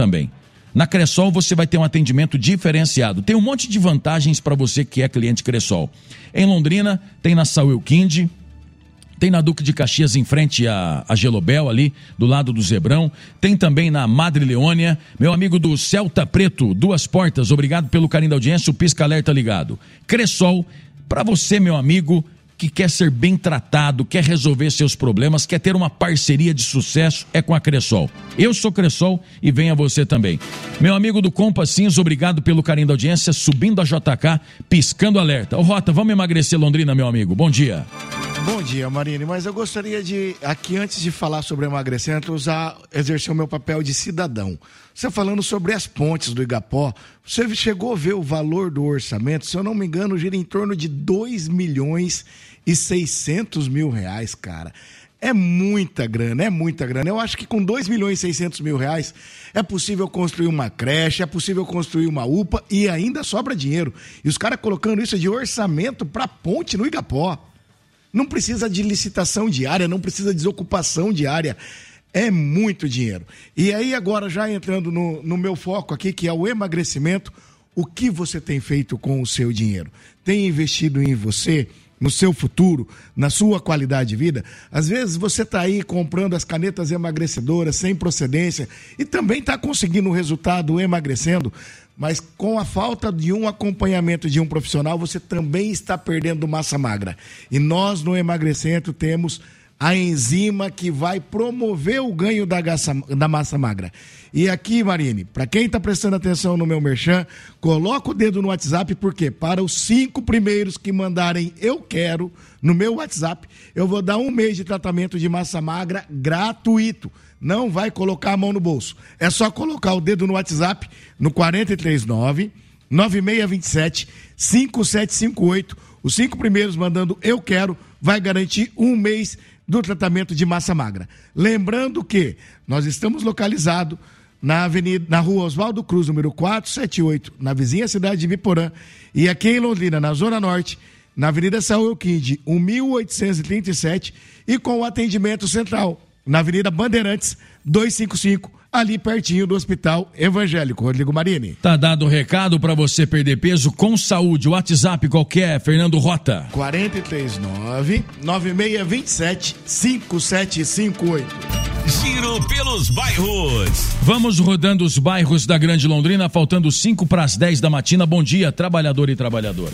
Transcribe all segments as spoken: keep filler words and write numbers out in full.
também. Na Cressol você vai ter um atendimento diferenciado. Tem um monte de vantagens para você que é cliente Cressol. Em Londrina, tem na Saúl Kind, tem na Duque de Caxias em frente a, a Gelobel ali, do lado do Zebrão. Tem também na Madre Leônia. Meu amigo do Celta Preto, Duas Portas, obrigado pelo carinho da audiência, o Pisca Alerta ligado. Cressol, para você, meu amigo, que quer ser bem tratado, quer resolver seus problemas, quer ter uma parceria de sucesso, é com a Cressol. Eu sou Cressol e venha você também. Meu amigo do Compass Cinza, obrigado pelo carinho da audiência, subindo a J K, piscando alerta. Ô Rota, vamos emagrecer Londrina, meu amigo. Bom dia. Bom dia, Marine, mas eu gostaria de, aqui antes de falar sobre emagrecimento, usar, exercer o meu papel de cidadão. Você falando sobre as pontes do Igapó, você chegou a ver o valor do orçamento? Se eu não me engano, gira em torno de dois milhões e seiscentos mil reais, cara. É muita grana, é muita grana. Eu acho que com dois milhões e seiscentos mil reais é possível construir uma creche, é possível construir uma U P A e ainda sobra dinheiro. E os caras colocando isso de orçamento para ponte no Igapó. Não precisa de licitação diária, não precisa de desocupação diária. É muito dinheiro. E aí agora, já entrando no, no meu foco aqui, que é o emagrecimento, o que você tem feito com o seu dinheiro? Tem investido em você, no seu futuro, na sua qualidade de vida? Às vezes você está aí comprando as canetas emagrecedoras sem procedência e também está conseguindo o resultado emagrecendo, mas com a falta de um acompanhamento de um profissional, você também está perdendo massa magra. E nós no Emagrecento temos a enzima que vai promover o ganho da, gaça, da massa magra. E aqui, Marine, para quem está prestando atenção no meu merchan, coloca o dedo no WhatsApp, porque para os cinco primeiros que mandarem eu quero no meu WhatsApp, eu vou dar um mês de tratamento de massa magra gratuito. Não vai colocar a mão no bolso. É só colocar o dedo no WhatsApp no quatro três nove, nove seis dois sete, cinco sete cinco oito. Os cinco primeiros mandando eu quero vai garantir um mês do tratamento de massa magra. Lembrando que nós estamos localizados na avenida, na rua Oswaldo Cruz, número quatrocentos e setenta e oito, na vizinha cidade de Biporã, e aqui em Londrina, na Zona Norte, na Avenida Saúl Kind, mil oitocentos e trinta e sete, e com o atendimento central na Avenida Bandeirantes, duzentos e cinquenta e cinco, ali pertinho do Hospital Evangélico. Rodrigo Marini. Tá dado o recado para você perder peso com saúde. O WhatsApp qualquer, Fernando Rota. quatro três nove, nove seis dois sete, cinco sete cinco oito. Giro pelos bairros. Vamos rodando os bairros da Grande Londrina, faltando cinco para as dez da matina. Bom dia, trabalhador e trabalhadora.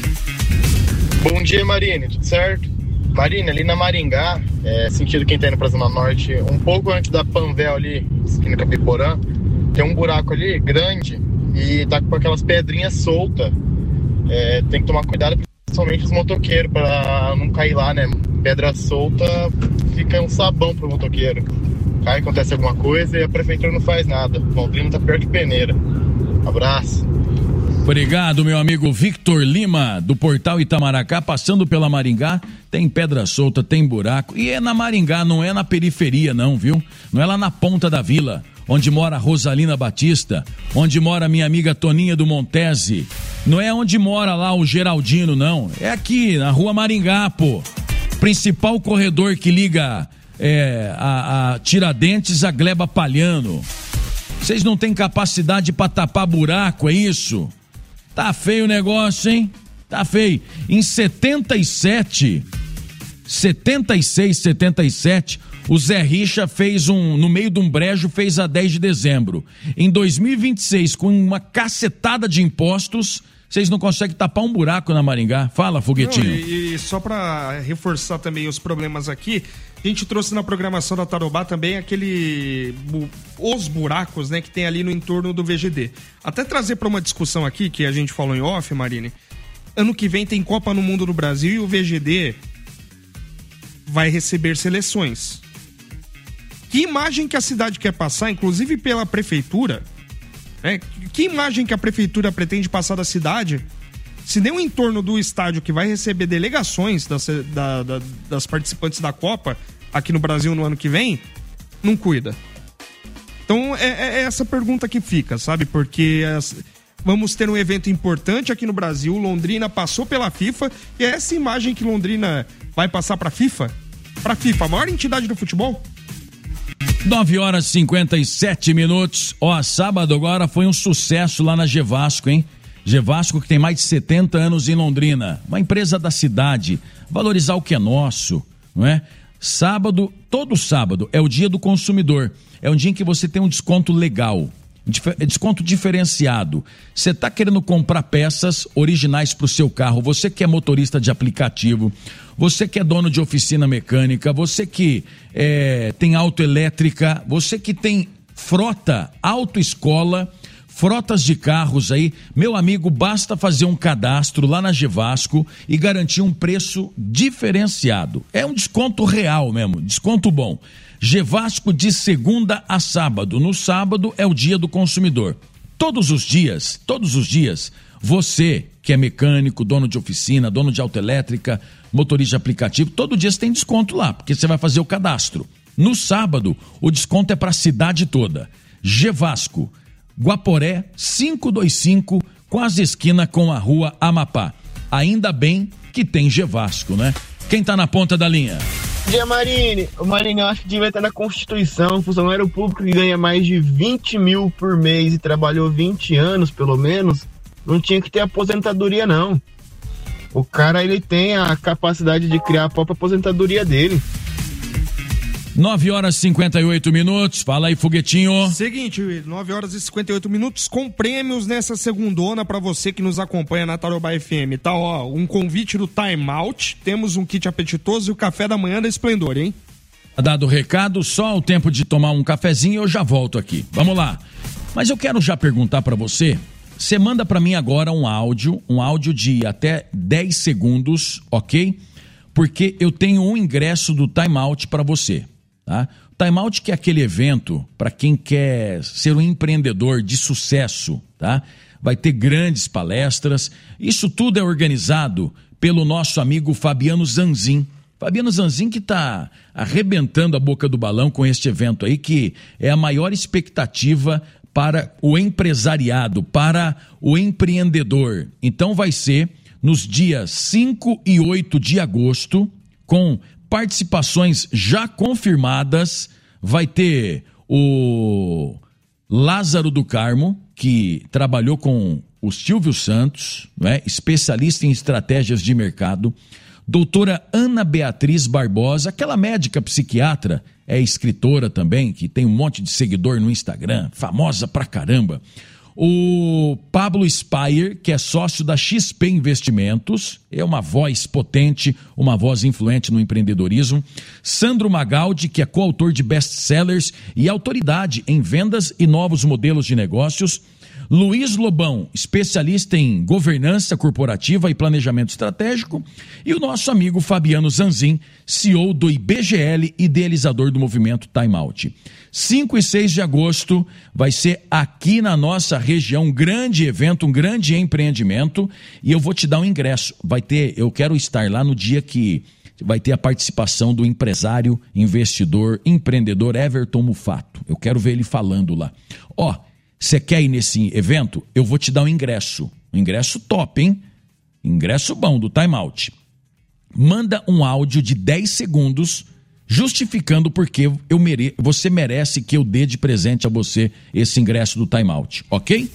Bom dia, Marine, tudo certo? Marina, ali na Maringá, é, sentido quem tá indo pra Zona Norte, um pouco antes da Panvel ali, esquina Capiporã, tem um buraco ali grande e tá com aquelas pedrinhas soltas. É, tem que tomar cuidado, principalmente os motoqueiros, pra não cair lá, né? Pedra solta fica um sabão pro motoqueiro. Cai, acontece alguma coisa e a prefeitura não faz nada. Londrina tá pior que peneira. Abraço. Obrigado, meu amigo Victor Lima, do Portal Itamaracá, passando pela Maringá, tem pedra solta, tem buraco, e é na Maringá, não é na periferia não, viu? Não é lá na ponta da vila, onde mora a Rosalina Batista, onde mora a minha amiga Toninha do Montese, não é onde mora lá o Geraldino, não, é aqui, na rua Maringá, pô, principal corredor que liga é, a, a Tiradentes a Gleba Palhano. Vocês não têm capacidade para tapar buraco, é isso? Tá feio o negócio, hein? Tá feio. Em setenta e sete, setenta e seis, setenta e sete, o Zé Richa fez um, no meio de um brejo, fez a dez de dezembro. Em dois mil e vinte e seis, com uma cacetada de impostos, vocês não conseguem tapar um buraco na Maringá. Fala, Foguetinho. Não, e, e só para reforçar também os problemas aqui, a gente trouxe na programação da Tarobá também aquele os buracos, né, que tem ali no entorno do V G D. Até trazer para uma discussão aqui, que a gente falou em off, Marine, ano que vem tem Copa no Mundo no Brasil e o V G D vai receber seleções. Que imagem que a cidade quer passar, inclusive pela prefeitura, né? Que imagem que a prefeitura pretende passar da cidade, se nem o entorno do estádio que vai receber delegações das, da, da, das participantes da Copa aqui no Brasil no ano que vem, não cuida. Então é, é essa pergunta que fica, sabe? Porque as, vamos ter um evento importante aqui no Brasil, Londrina passou pela FIFA, e é essa imagem que Londrina vai passar para a FIFA? Para a FIFA, a maior entidade do futebol? nove horas e cinquenta e sete minutos. Ó, sábado agora foi um sucesso lá na Gevasco, hein? Gevasco, que tem mais de setenta anos em Londrina, uma empresa da cidade, valorizar o que é nosso, não é? Sábado, todo sábado é o dia do consumidor, é um dia em que você tem um desconto legal, desconto diferenciado. Você está querendo comprar peças originais para o seu carro, você que é motorista de aplicativo, você que é dono de oficina mecânica, você que é, tem autoelétrica, você que tem frota, autoescola, frotas de carros aí, meu amigo, basta fazer um cadastro lá na Gevasco e garantir um preço diferenciado. É um desconto real mesmo, desconto bom. Gevasco de segunda a sábado. No sábado é o dia do consumidor. Todos os dias, todos os dias, você que é mecânico, dono de oficina, dono de autoelétrica, motorista de aplicativo, todo dia você tem desconto lá, porque você vai fazer o cadastro. No sábado, o desconto é para a cidade toda. Gevasco, Guaporé quinhentos e vinte e cinco, quase esquina com a rua Amapá. Ainda bem que tem Gevasco, né? Quem tá na ponta da linha? Bom dia, Marine. O Marine, eu acho que devia estar na Constituição, um funcionário público que ganha mais de vinte mil por mês e trabalhou vinte anos, pelo menos, não tinha que ter aposentadoria, não. O cara, ele tem a capacidade de criar a própria aposentadoria dele. nove horas e cinquenta e oito minutos, fala aí, Foguetinho. Seguinte, nove horas e cinquenta e oito minutos com prêmios nessa segundona para você que nos acompanha na Tarobá F M, tá? Ó, um convite do Time Out, temos um kit apetitoso e o café da manhã da Esplendor, hein? Dado o recado, só o tempo de tomar um cafezinho eu já volto aqui. Vamos lá. Mas eu quero já perguntar para você, você manda para mim agora um áudio, um áudio de até dez segundos, ok? Porque eu tenho um ingresso do Time Out para você. Tá? O Time Out, que é aquele evento para quem quer ser um empreendedor de sucesso, tá? Vai ter grandes palestras, isso tudo é organizado pelo nosso amigo Fabiano Zanzin. Fabiano Zanzin que está arrebentando a boca do balão com este evento aí, que é a maior expectativa para o empresariado, para o empreendedor. Então vai ser nos dias cinco e oito de agosto, com participações já confirmadas. Vai ter o Lázaro do Carmo, que trabalhou com o Silvio Santos, né, especialista em estratégias de mercado. Doutora Ana Beatriz Barbosa, aquela médica psiquiatra, é escritora também, que tem um monte de seguidor no Instagram, famosa pra caramba. O Pablo Spire, que é sócio da X P Investimentos, é uma voz potente, uma voz influente no empreendedorismo. Sandro Magaldi, que é coautor de best-sellers e autoridade em vendas e novos modelos de negócios. Luiz Lobão, especialista em governança corporativa e planejamento estratégico. E o nosso amigo Fabiano Zanzin, C E O do I B G L, idealizador do movimento Time Out. cinco e seis de agosto vai ser aqui na nossa região um grande evento, um grande empreendimento, e eu vou te dar um ingresso. Vai ter, eu quero estar lá no dia que vai ter a participação do empresário, investidor, empreendedor Everton Mufato. Eu quero ver ele falando lá. Ó, você quer ir nesse evento? Eu vou te dar um ingresso. Um ingresso top, hein? Ingresso bom do Time Out. Manda um áudio de dez segundos justificando porque eu mere... você merece que eu dê de presente a você esse ingresso do Time Out, ok?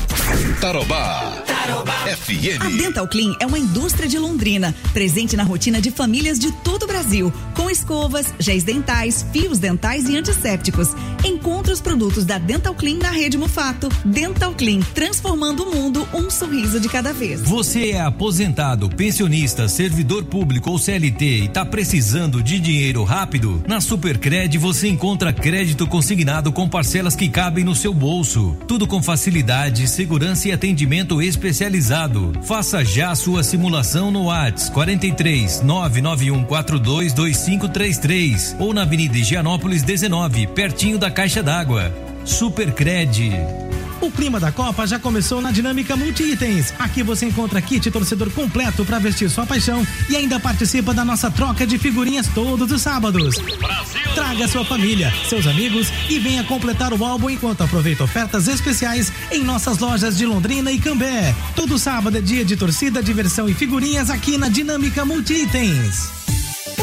Tarobá. Tarobá F M. A Dental Clean é uma indústria de Londrina, presente na rotina de famílias de todo o Brasil, com escovas, géis dentais, fios dentais e antissépticos. Encontre os produtos da Dental Clean na rede Mufato. Dental Clean, transformando o mundo um sorriso de cada vez. Você é aposentado, pensionista, servidor público ou C L T e está precisando de dinheiro rápido? Na Supercred você encontra crédito consignado com parcelas que cabem no seu bolso. Tudo com facilidade, segurança e atendimento especializado. Faça já a sua simulação no WhatsApp quarenta e três, nove nove um quatro dois dois cinco três três ou na Avenida Higienópolis dezenove, pertinho da Caixa d'Água. Supercred. O clima da Copa já começou na Dinâmica Multi-Itens. Aqui você encontra kit torcedor completo para vestir sua paixão e ainda participa da nossa troca de figurinhas todos os sábados. Brasil. Traga sua família, seus amigos e venha completar o álbum enquanto aproveita ofertas especiais em nossas lojas de Londrina e Cambé. Todo sábado é dia de torcida, diversão e figurinhas aqui na Dinâmica Multi-Itens. O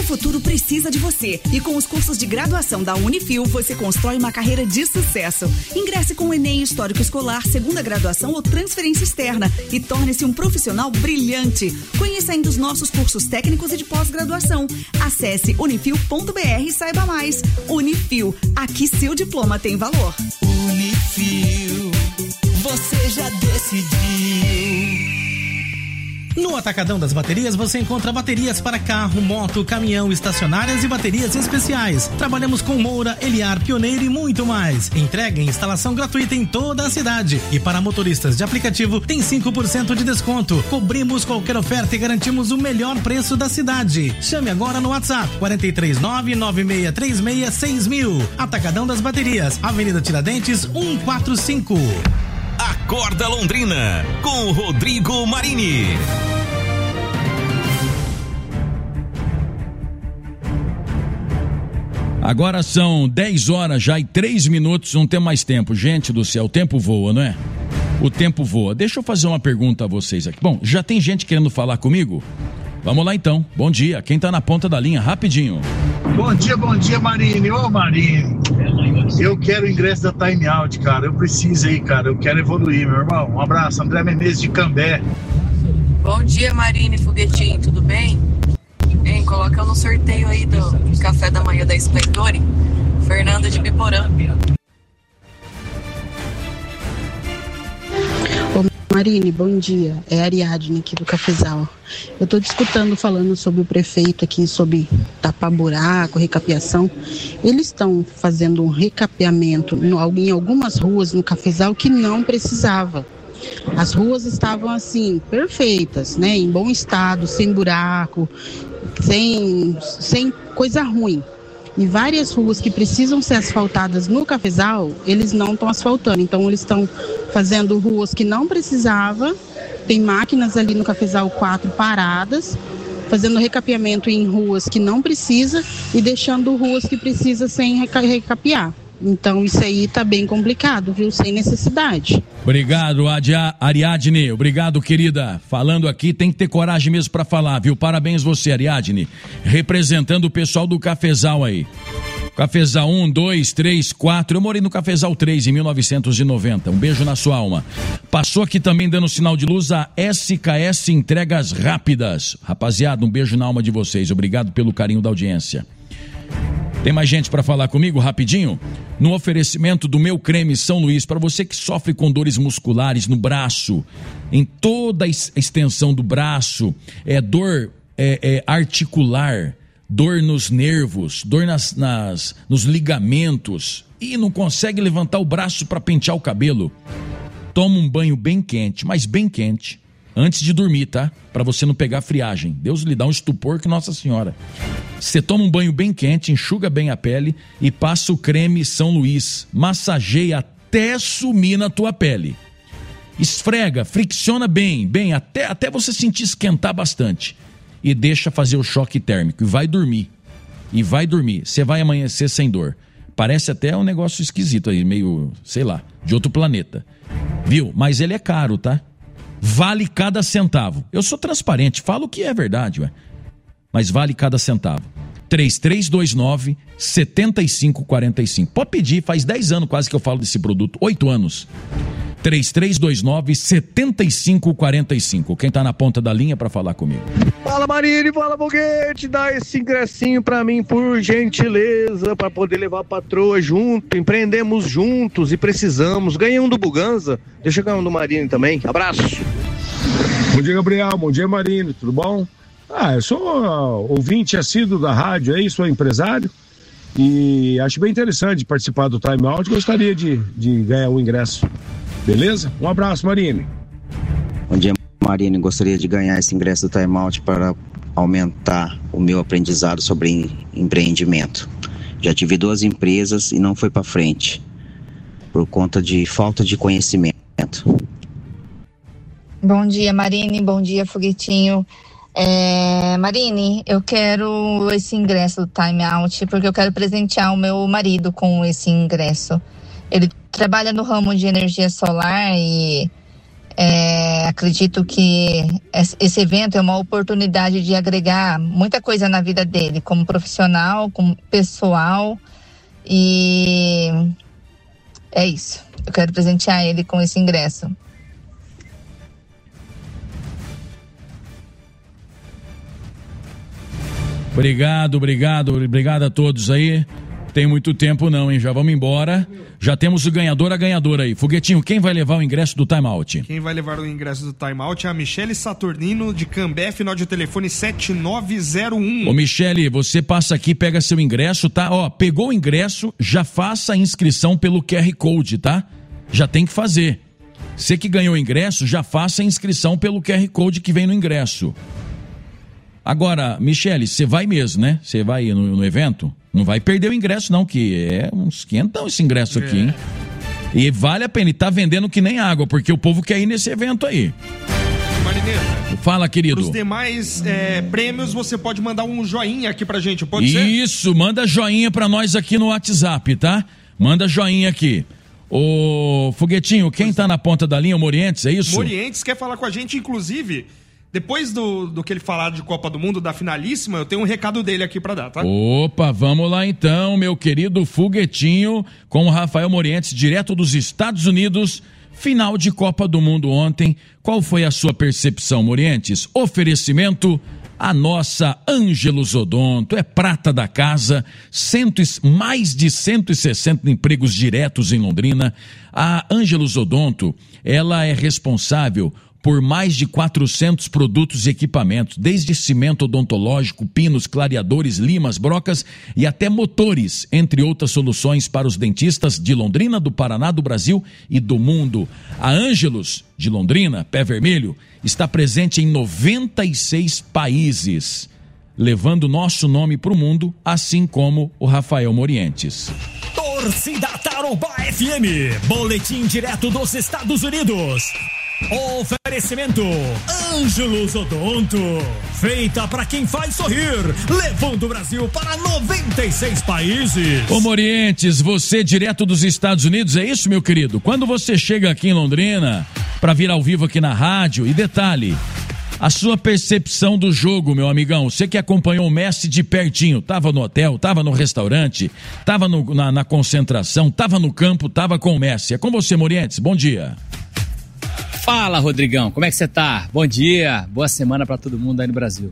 futuro precisa de você e com os cursos de graduação da Unifil você constrói uma carreira de sucesso. Ingresse com o Enem Histórico Escolar, segunda graduação ou transferência externa e torne-se um profissional brilhante. Conheça ainda os nossos cursos técnicos e de pós-graduação. Acesse unifil ponto br e saiba mais. Unifil, aqui seu diploma tem valor. Unifil, você já decidiu. No Atacadão das Baterias você encontra baterias para carro, moto, caminhão, estacionárias e baterias especiais. Trabalhamos com Moura, Eliar, Pioneiro e muito mais. Entrega e instalação gratuita em toda a cidade. E para motoristas de aplicativo tem cinco por cento de desconto. Cobrimos qualquer oferta e garantimos o melhor preço da cidade. Chame agora no WhatsApp quatro três nove, nove seis três seis, seis mil. Atacadão das Baterias, Avenida Tiradentes, cento e quarenta e cinco. Acorda Londrina, com Rodrigo Marini. Agora são dez horas já e três minutos, não tem mais tempo. Gente do céu, o tempo voa, não é? O tempo voa. Deixa eu fazer uma pergunta a vocês aqui. Bom, já tem gente querendo falar comigo? Vamos lá então. Bom dia. Quem tá na ponta da linha, rapidinho. Bom dia, bom dia, Marini. Ô, Marini. Eu quero o ingresso da Time Out, cara. Eu preciso aí, cara. Eu quero evoluir, meu irmão. Um abraço. André Menezes de Cambé. Bom dia, Marini Foguetinho. Tudo bem? Bem, coloca no sorteio aí do café da manhã da Esplendore. Fernando de Biporã. Marini, bom dia. É a Ariadne aqui do Cafezal. Eu estou discutindo, falando sobre o prefeito aqui, sobre tapar buraco, recapeação. Eles estão fazendo um recapeamento no, em algumas ruas no Cafezal que não precisava. As ruas estavam assim, perfeitas, né? Em bom estado, sem buraco, sem, sem coisa ruim. E várias ruas que precisam ser asfaltadas no Cafezal, eles não estão asfaltando. Então, eles estão fazendo ruas que não precisava. Tem máquinas ali no Cafezal quatro paradas, fazendo recapeamento em ruas que não precisa e deixando ruas que precisa sem reca- recapear. Então, isso aí tá bem complicado, viu? Sem necessidade. Obrigado, Adia, Ariadne. Obrigado, querida. Falando aqui, tem que ter coragem mesmo pra falar, viu? Parabéns você, Ariadne. Representando o pessoal do Cafezal aí. Cafezal um, dois, três, quatro. Eu morei no Cafezal três em mil novecentos e noventa. Um beijo na sua alma. Passou aqui também dando sinal de luz a S K S Entregas Rápidas. Rapaziada, um beijo na alma de vocês. Obrigado pelo carinho da audiência. Tem mais gente para falar comigo rapidinho? No oferecimento do Meu Creme São Luís, para você que sofre com dores musculares no braço, em toda a extensão do braço, é dor é, é, articular, dor nos nervos, dor nas, nas, nos ligamentos e não consegue levantar o braço para pentear o cabelo. Toma um banho bem quente, mas bem quente, antes de dormir, tá? Para você não pegar friagem. Deus lhe dá um estupor que Nossa Senhora. Você toma um banho bem quente, enxuga bem a pele e passa o creme São Luís. Massageia até sumir na tua pele. Esfrega, fricciona bem, bem, até, até você sentir esquentar bastante. E deixa fazer o choque térmico. E vai dormir. E vai dormir. Você vai amanhecer sem dor. Parece até um negócio esquisito aí, meio, sei lá, de outro planeta. Viu? Mas ele é caro, tá? Vale cada centavo. Eu sou transparente, falo o que é verdade, ué. Mas vale cada centavo. três três dois nove, sete cinco quatro cinco. Pode pedir, faz dez anos quase que eu falo desse produto. oito anos. três três dois nove, sete cinco quatro cinco. Quem tá na ponta da linha para falar comigo? Fala, Marini, fala, Foguete. Dá esse ingressinho pra mim, por gentileza, pra poder levar a patroa junto. Empreendemos juntos e precisamos. Ganhei um do Buganza. Deixa eu ganhar um do Marini também. Abraço. Bom dia, Gabriel. Bom dia, Marini. Tudo bom? Ah, eu sou uh, ouvinte assíduo da rádio aí, sou empresário e acho bem interessante participar do Time Out. Gostaria de, de ganhar o ingresso. Beleza? Um abraço, Marini. Bom dia, Marini. Gostaria de ganhar esse ingresso do Time Out para aumentar o meu aprendizado sobre empreendimento. Já tive duas empresas e não foi para frente por conta de falta de conhecimento. Bom dia, Marini. Bom dia, Foguetinho. É, Marini, eu quero esse ingresso do Time Out porque eu quero presentear o meu marido com esse ingresso. Ele trabalha no ramo de energia solar e É, acredito que esse evento é uma oportunidade de agregar muita coisa na vida dele, como profissional, como pessoal, e é isso. Eu quero presentear ele com esse ingresso. Obrigado, obrigado, obrigado a todos aí. Tem muito tempo não, hein? Já vamos embora. Já temos o ganhador, a ganhadora aí. Foguetinho, quem vai levar o ingresso do Time Out? Quem vai levar o ingresso do Time Out é a Michele Saturnino, de Cambé, final de telefone sete nove zero um. Ô, Michele, você passa aqui, pega seu ingresso, tá? Ó, pegou o ingresso, já faça a inscrição pelo Q R Code, tá? Já tem que fazer. Você que ganhou o ingresso, já faça a inscrição pelo Q R Code que vem no ingresso. Agora, Michele, você vai mesmo, né? Você vai no, no evento? Não vai perder o ingresso não, que é uns quinhentão esse ingresso aqui, hein? E vale a pena, e tá vendendo que nem água, porque o povo quer ir nesse evento aí. Marineiro. Fala, querido. Os demais é, prêmios, você pode mandar um joinha aqui pra gente, pode ser? Isso, manda joinha pra nós aqui no WhatsApp, tá? Manda joinha aqui. Ô, Foguetinho, quem tá na ponta da linha, o Morientes, é isso? Morientes quer falar com a gente, inclusive... Depois do, do que ele falar de Copa do Mundo, da finalíssima, eu tenho um recado dele aqui pra dar, tá? Opa, vamos lá então, meu querido Foguetinho, com o Rafael Morientes, direto dos Estados Unidos, final de Copa do Mundo ontem. Qual foi a sua percepção, Morientes? Oferecimento a nossa Ângelos Odonto, é prata da casa, cento, mais de cento e sessenta empregos diretos em Londrina. A Ângelos Odonto, ela é responsável por mais de quatrocentos produtos e equipamentos, desde cimento odontológico, pinos, clareadores, limas, brocas e até motores, entre outras soluções para os dentistas de Londrina, do Paraná, do Brasil e do mundo. A Ângelos, de Londrina, Pé Vermelho, está presente em noventa e seis países, levando nosso nome para o mundo, assim como o Rafael Morientes. Torcida Tarobá F M, boletim direto dos Estados Unidos. Oferecimento Ângelos Odonto, feita para quem faz sorrir, levando o Brasil para noventa e seis países. Ô Morientes, você direto dos Estados Unidos, é isso, meu querido? Quando você chega aqui em Londrina para vir ao vivo aqui na rádio, e detalhe, a sua percepção do jogo, meu amigão, você que acompanhou o Messi de pertinho, tava no hotel, tava no restaurante, tava no, na, na concentração, tava no campo, tava com o Messi. É com você, Morientes, bom dia. Fala, Rodrigão, como é que você tá? Bom dia, boa semana para todo mundo aí no Brasil.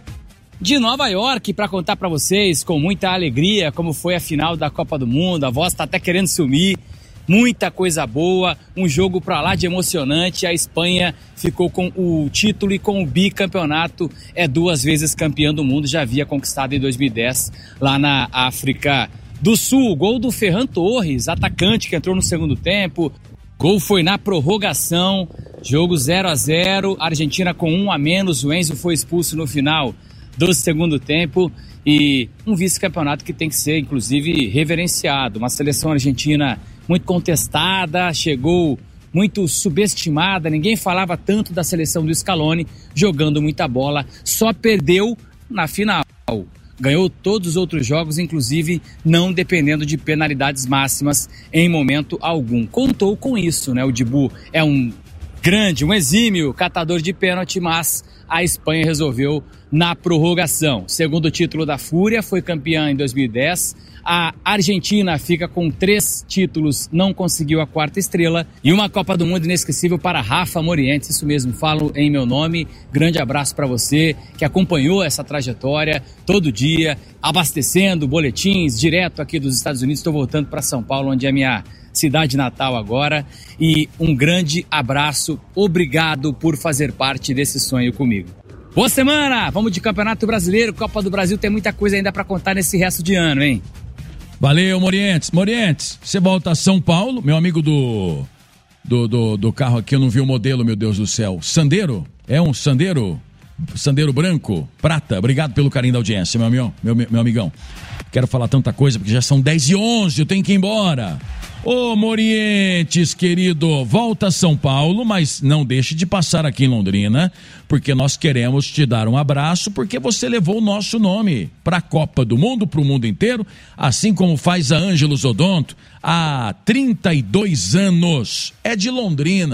De Nova York, para contar para vocês com muita alegria como foi a final da Copa do Mundo, a voz tá até querendo sumir, muita coisa boa, um jogo pra lá de emocionante, a Espanha ficou com o título e com o bicampeonato, é duas vezes campeã do mundo, já havia conquistado em dois mil e dez lá na África do Sul, gol do Ferran Torres, atacante que entrou no segundo tempo. Gol foi na prorrogação, jogo zero a zero, Argentina com um a menos, o Enzo foi expulso no final do segundo tempo e um vice-campeonato que tem que ser, inclusive, reverenciado. Uma seleção argentina muito contestada, chegou muito subestimada, ninguém falava tanto da seleção do Scaloni, jogando muita bola, só perdeu na final. Ganhou todos os outros jogos, inclusive não dependendo de penalidades máximas em momento algum. Contou com isso, né? O Dibu é um grande, um exímio catador de pênalti, mas a Espanha resolveu na prorrogação. Segundo título da Fúria, foi campeã em dois mil e dez. A Argentina fica com três títulos, não conseguiu a quarta estrela. E uma Copa do Mundo inesquecível para Rafa Morientes, isso mesmo, falo em meu nome. Grande abraço para você que acompanhou essa trajetória todo dia, abastecendo boletins direto aqui dos Estados Unidos. Estou voltando para São Paulo, onde é a minha cidade natal agora. E um grande abraço, obrigado por fazer parte desse sonho comigo. Boa semana, vamos de Campeonato Brasileiro, Copa do Brasil, tem muita coisa ainda para contar nesse resto de ano, hein? Valeu, Morientes. Morientes, você volta a São Paulo, meu amigo do, do, do, do carro aqui, eu não vi o modelo, meu Deus do céu. Sandero? É um Sandero? Sandero branco? Prata? Obrigado pelo carinho da audiência, meu amigão. Meu, meu amigão. Quero falar tanta coisa, porque já são dez e onze, eu tenho que ir embora. Ô Morientes, querido, volta a São Paulo, mas não deixe de passar aqui em Londrina, porque nós queremos te dar um abraço, porque você levou o nosso nome para a Copa do Mundo, para o mundo inteiro, assim como faz a Ângelos Odonto há trinta e dois anos. É de Londrina,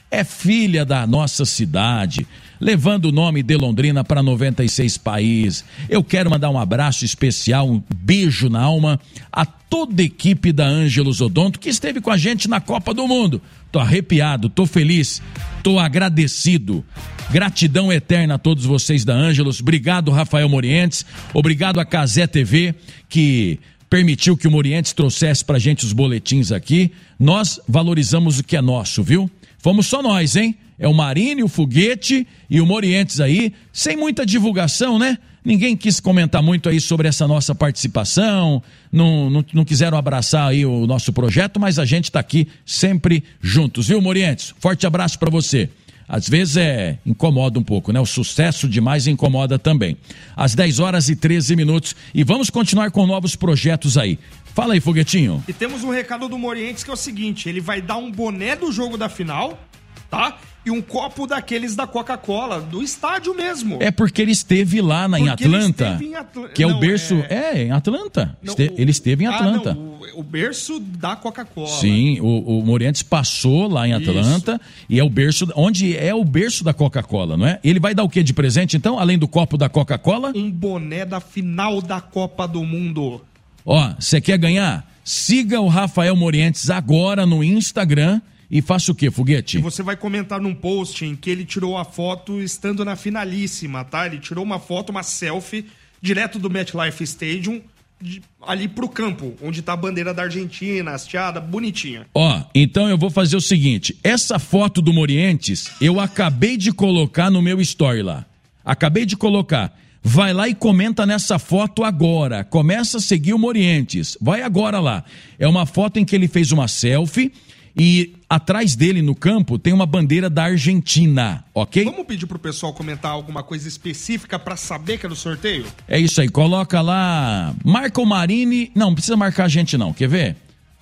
é filha da nossa cidade, levando o nome de Londrina para noventa e seis países. Eu quero mandar um abraço especial, um beijo na alma a toda a equipe da Ângelos Odonto que esteve com a gente na Copa do Mundo. Tô arrepiado, tô feliz, tô agradecido. Gratidão eterna a todos vocês da Ângelos. Obrigado, Rafael Morientes. Obrigado a Cazé T V, que permitiu que o Morientes trouxesse pra gente os boletins aqui. Nós valorizamos o que é nosso, viu? Fomos só nós, hein? É o Marinho, o Foguete e o Morientes aí, sem muita divulgação, né? Ninguém quis comentar muito aí sobre essa nossa participação, não, não, não quiseram abraçar aí o nosso projeto, mas a gente tá aqui sempre juntos, viu, Morientes? Forte abraço pra você. Às vezes é, incomoda um pouco, né? O sucesso demais incomoda também. Às dez horas e treze minutos. E vamos continuar com novos projetos aí. Fala aí, Foguetinho. E temos um recado do Morientes que é o seguinte: ele vai dar um boné do jogo da final, tá? E um copo daqueles da Coca-Cola, do estádio mesmo. É porque ele esteve lá na, em Atlanta, em Atl... que é não, o berço... É, é em Atlanta. Não, Este... o... Ele esteve em Atlanta. Ah, não, o, o berço da Coca-Cola. Sim, o, o Morientes passou lá em Atlanta. Isso. E é o berço... Onde é o berço da Coca-Cola, não é? Ele vai dar o que de presente, então, além do copo da Coca-Cola? Um boné da final da Copa do Mundo. Ó, você quer ganhar? Siga o Rafael Morientes agora no Instagram. E faça o que, Foguete? E você vai comentar num post em que ele tirou a foto estando na finalíssima, tá? Ele tirou uma foto, uma selfie, direto do MetLife Stadium, de, ali pro campo, onde tá a bandeira da Argentina, hasteada, bonitinha. Ó, então eu vou fazer o seguinte, essa foto do Morientes, eu acabei de colocar no meu story lá. Acabei de colocar. Vai lá e comenta nessa foto agora. Começa a seguir o Morientes. Vai agora lá. É uma foto em que ele fez uma selfie e atrás dele no campo tem uma bandeira da Argentina, ok? Vamos pedir pro pessoal comentar alguma coisa específica pra saber que é do sorteio? É isso aí, coloca lá, marca o Marini, não, não precisa marcar a gente não, quer ver?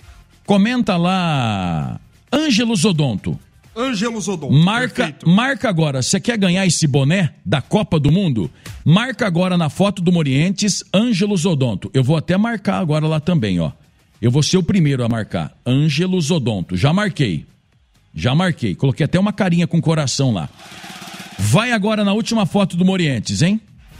Comenta lá, Ângelos Odonto. Ângelos Odonto, marca, marca agora, você quer ganhar esse boné da Copa do Mundo? Marca agora na foto do Morientes, Ângelos Odonto. Eu vou até marcar agora lá também, ó. Eu vou ser o primeiro a marcar. Ângelos Odonto. Já marquei. Já marquei. Coloquei até uma carinha com coração lá. Vai agora na última foto do Morientes, hein?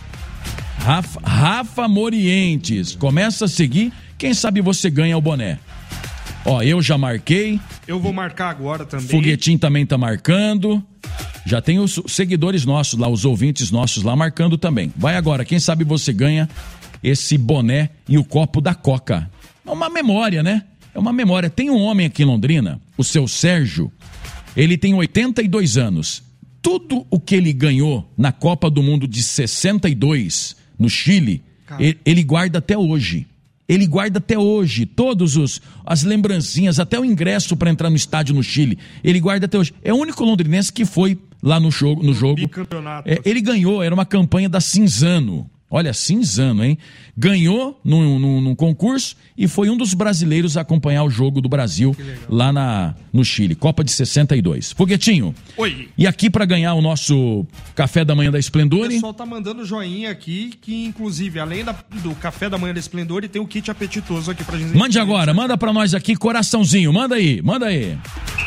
Rafa, Rafa Morientes. Começa a seguir. Quem sabe você ganha o boné. Ó, eu já marquei. Eu vou marcar agora também. Foguetinho também tá marcando. Já tem os seguidores nossos lá, os ouvintes nossos lá marcando também. Vai agora. Quem sabe você ganha esse boné e o copo da Coca. É uma memória, né? É uma memória. Tem um homem aqui em Londrina, o seu Sérgio, ele tem oitenta e dois anos. Tudo o que ele ganhou na Copa do Mundo de sessenta e dois, no Chile, ele, ele guarda até hoje. Ele guarda até hoje todos os as lembrancinhas, até o ingresso para entrar no estádio no Chile. Ele guarda até hoje. É o único londrinense que foi lá no jogo. No jogo. É, ele ganhou, era uma campanha da Cinzano. Olha, Cinzano, hein? Ganhou num, num, num concurso e foi um dos brasileiros a acompanhar o jogo do Brasil lá na, no Chile, Copa de sessenta e dois. Foguetinho. Oi. E aqui para ganhar o nosso café da manhã da Esplendore. O pessoal tá mandando joinha aqui, que inclusive, além da, do café da manhã da Esplendore, tem o kit apetitoso aqui pra gente. Mande agora, manda pra nós aqui, coraçãozinho, manda aí, manda aí.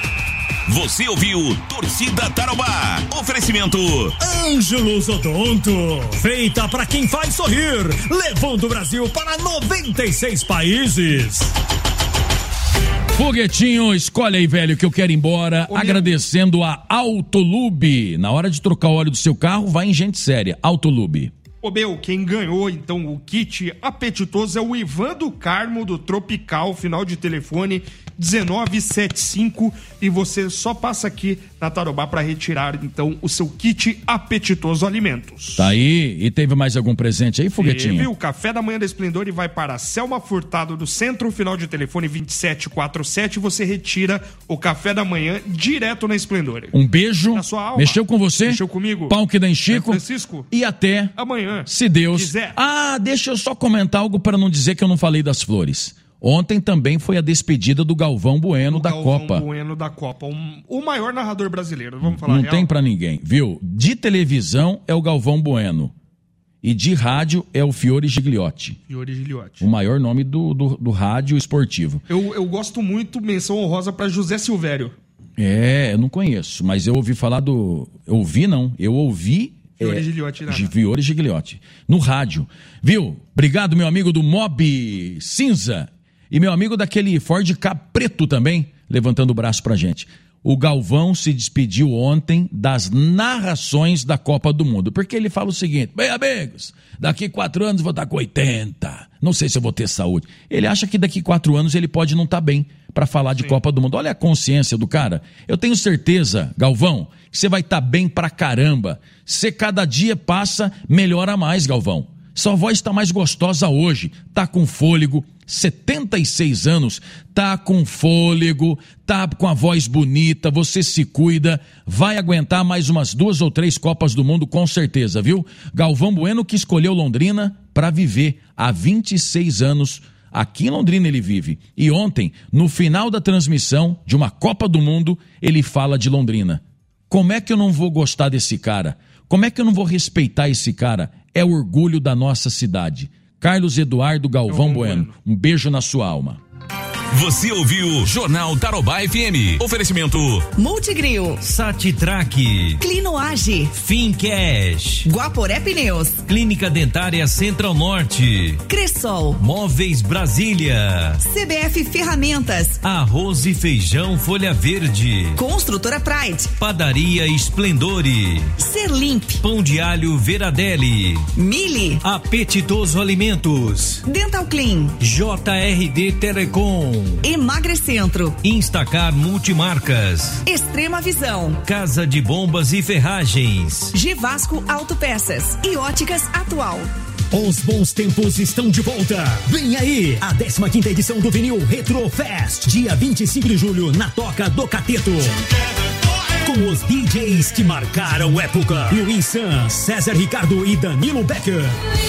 Você ouviu Torcida Tarobá. Oferecimento Ângelos Odonto. Feita para quem faz sorrir. Levando o Brasil para noventa e seis países. Foguetinho, escolhe aí, velho, que eu quero ir embora. Ô, agradecendo meu... a Autolube. Na hora de trocar o óleo do seu carro, vai em gente séria. Autolube. Ô, meu, quem ganhou, então, o kit apetitoso é o Ivan do Carmo, do Tropical, final de telefone dezenove setenta e cinco, e você só passa aqui na Tarobá para retirar, então, o seu kit apetitoso alimentos. Tá aí, e teve mais algum presente aí, Foguetinho? Teve o café da manhã da Esplendor e vai para Selma Furtado do Centro, final de telefone vinte e sete quarenta e sete, e você retira o café da manhã direto na Esplendor. Um beijo, na sua alma. Mexeu com você? Mexeu comigo. Pau que dá em Chico. Francisco. E até amanhã, se Deus quiser. Ah, deixa eu só comentar algo para não dizer que eu não falei das flores. Ontem também foi a despedida do Galvão Bueno o da Galvão Copa. Bueno da Copa, um, o maior narrador brasileiro, vamos falar Não real. tem pra ninguém, viu? De televisão é o Galvão Bueno e de rádio é o Fiore Gigliotti. Fiore Gigliotti. O maior nome do, do, do rádio esportivo. Eu, eu gosto muito, menção honrosa pra José Silvério. É, eu não conheço, mas eu ouvi falar do... Eu ouvi, não. Eu ouvi... Fiore é, Gigliotti. Fiore Gigliotti. No rádio. Viu? Obrigado, meu amigo do Mob Cinza. E meu amigo daquele Ford K preto também, levantando o braço pra gente. O Galvão se despediu ontem das narrações da Copa do Mundo, porque ele fala o seguinte: bem, amigos, daqui quatro anos vou estar com oitenta, não sei se eu vou ter saúde. Ele acha que daqui quatro anos ele pode não estar bem para falar de Sim. Copa do Mundo. Olha a consciência do cara. Eu tenho certeza, Galvão, que você vai estar bem pra caramba. Você cada dia passa, melhora mais, Galvão. Sua voz está mais gostosa hoje, tá com fôlego, setenta e seis anos, tá com fôlego, tá com a voz bonita, você se cuida, vai aguentar mais umas duas ou três Copas do Mundo com certeza, viu? Galvão Bueno que escolheu Londrina para viver há vinte e seis anos, aqui em Londrina ele vive. E ontem, no final da transmissão de uma Copa do Mundo, ele fala de Londrina. Como é que eu não vou gostar desse cara? Como é que eu não vou respeitar esse cara? É o orgulho da nossa cidade. Carlos Eduardo Galvão Bueno, um beijo na sua alma. Você ouviu Jornal Tarobá F M. Oferecimento Multigril, Satitrack, Clinoage, Fincash, Guaporé Pneus, Clínica Dentária Central Norte, Cressol, Móveis Brasília, C B F Ferramentas, Arroz e Feijão Folha Verde, Construtora Pride, Padaria Esplendore, Serlimp, Pão de Alho Veradelli, Mili, Apetitoso Alimentos, Dental Clean, J R D Telecom, Emagrecentro, Instacar Multimarcas, Extrema Visão, Casa de Bombas e Ferragens, Givasco Autopeças e Óticas Atual. Os bons tempos estão de volta. Vem aí a décima quinta edição do Vinil Retro Fest, dia vinte e cinco de julho, na Toca do Cateto. Com os D Js que marcaram época: Luiz San, César Ricardo e Danilo Becker.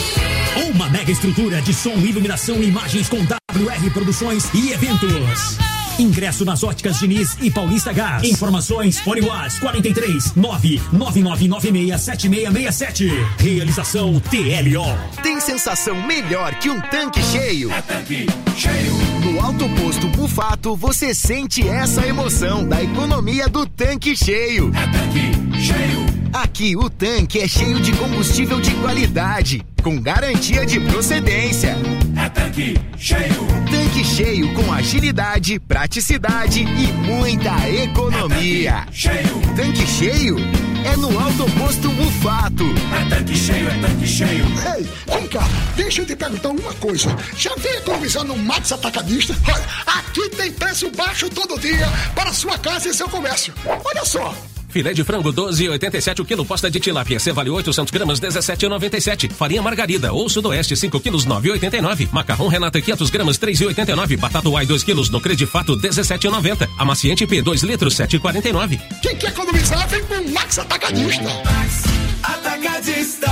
Uma mega estrutura de som, iluminação e imagens com W R Produções e eventos. Ingresso nas Óticas Diniz e Paulista Gás. Informações, fone WhatsApp quatro três nove nove nove nove seis sete seis seis sete. Realização T L O. Tem sensação melhor que um tanque cheio? É tanque cheio. No Alto Posto Bufato, você sente essa emoção da economia do tanque cheio. É tanque cheio. Aqui o tanque é cheio de combustível de qualidade, com garantia de procedência. É tanque cheio. Tanque cheio com agilidade, praticidade e muita economia. É cheio. Tanque cheio é no Alto Posto Bufato. É tanque cheio, é tanque cheio. Ei, vem cá, deixa eu te perguntar uma coisa. Já veio economizar no Max Atacadista? Olha, aqui tem preço baixo todo dia para sua casa e seu comércio. Olha só. Filé de frango doze e oitenta e sete o quilo, posta de tilápia C vale oitocentos gramas dezessete e noventa e sete. Farinha margarida ou sudoeste cinco quilos nove e oitenta e nove. Macarrão Renata quinhentos gramas três e oitenta e nove. Batata Uai dois quilos no Credifato dezessete e noventa. Amaciante P dois litros sete e quarenta e nove. Quem quer economizar vem com Max Atacadista. Max Atacadista.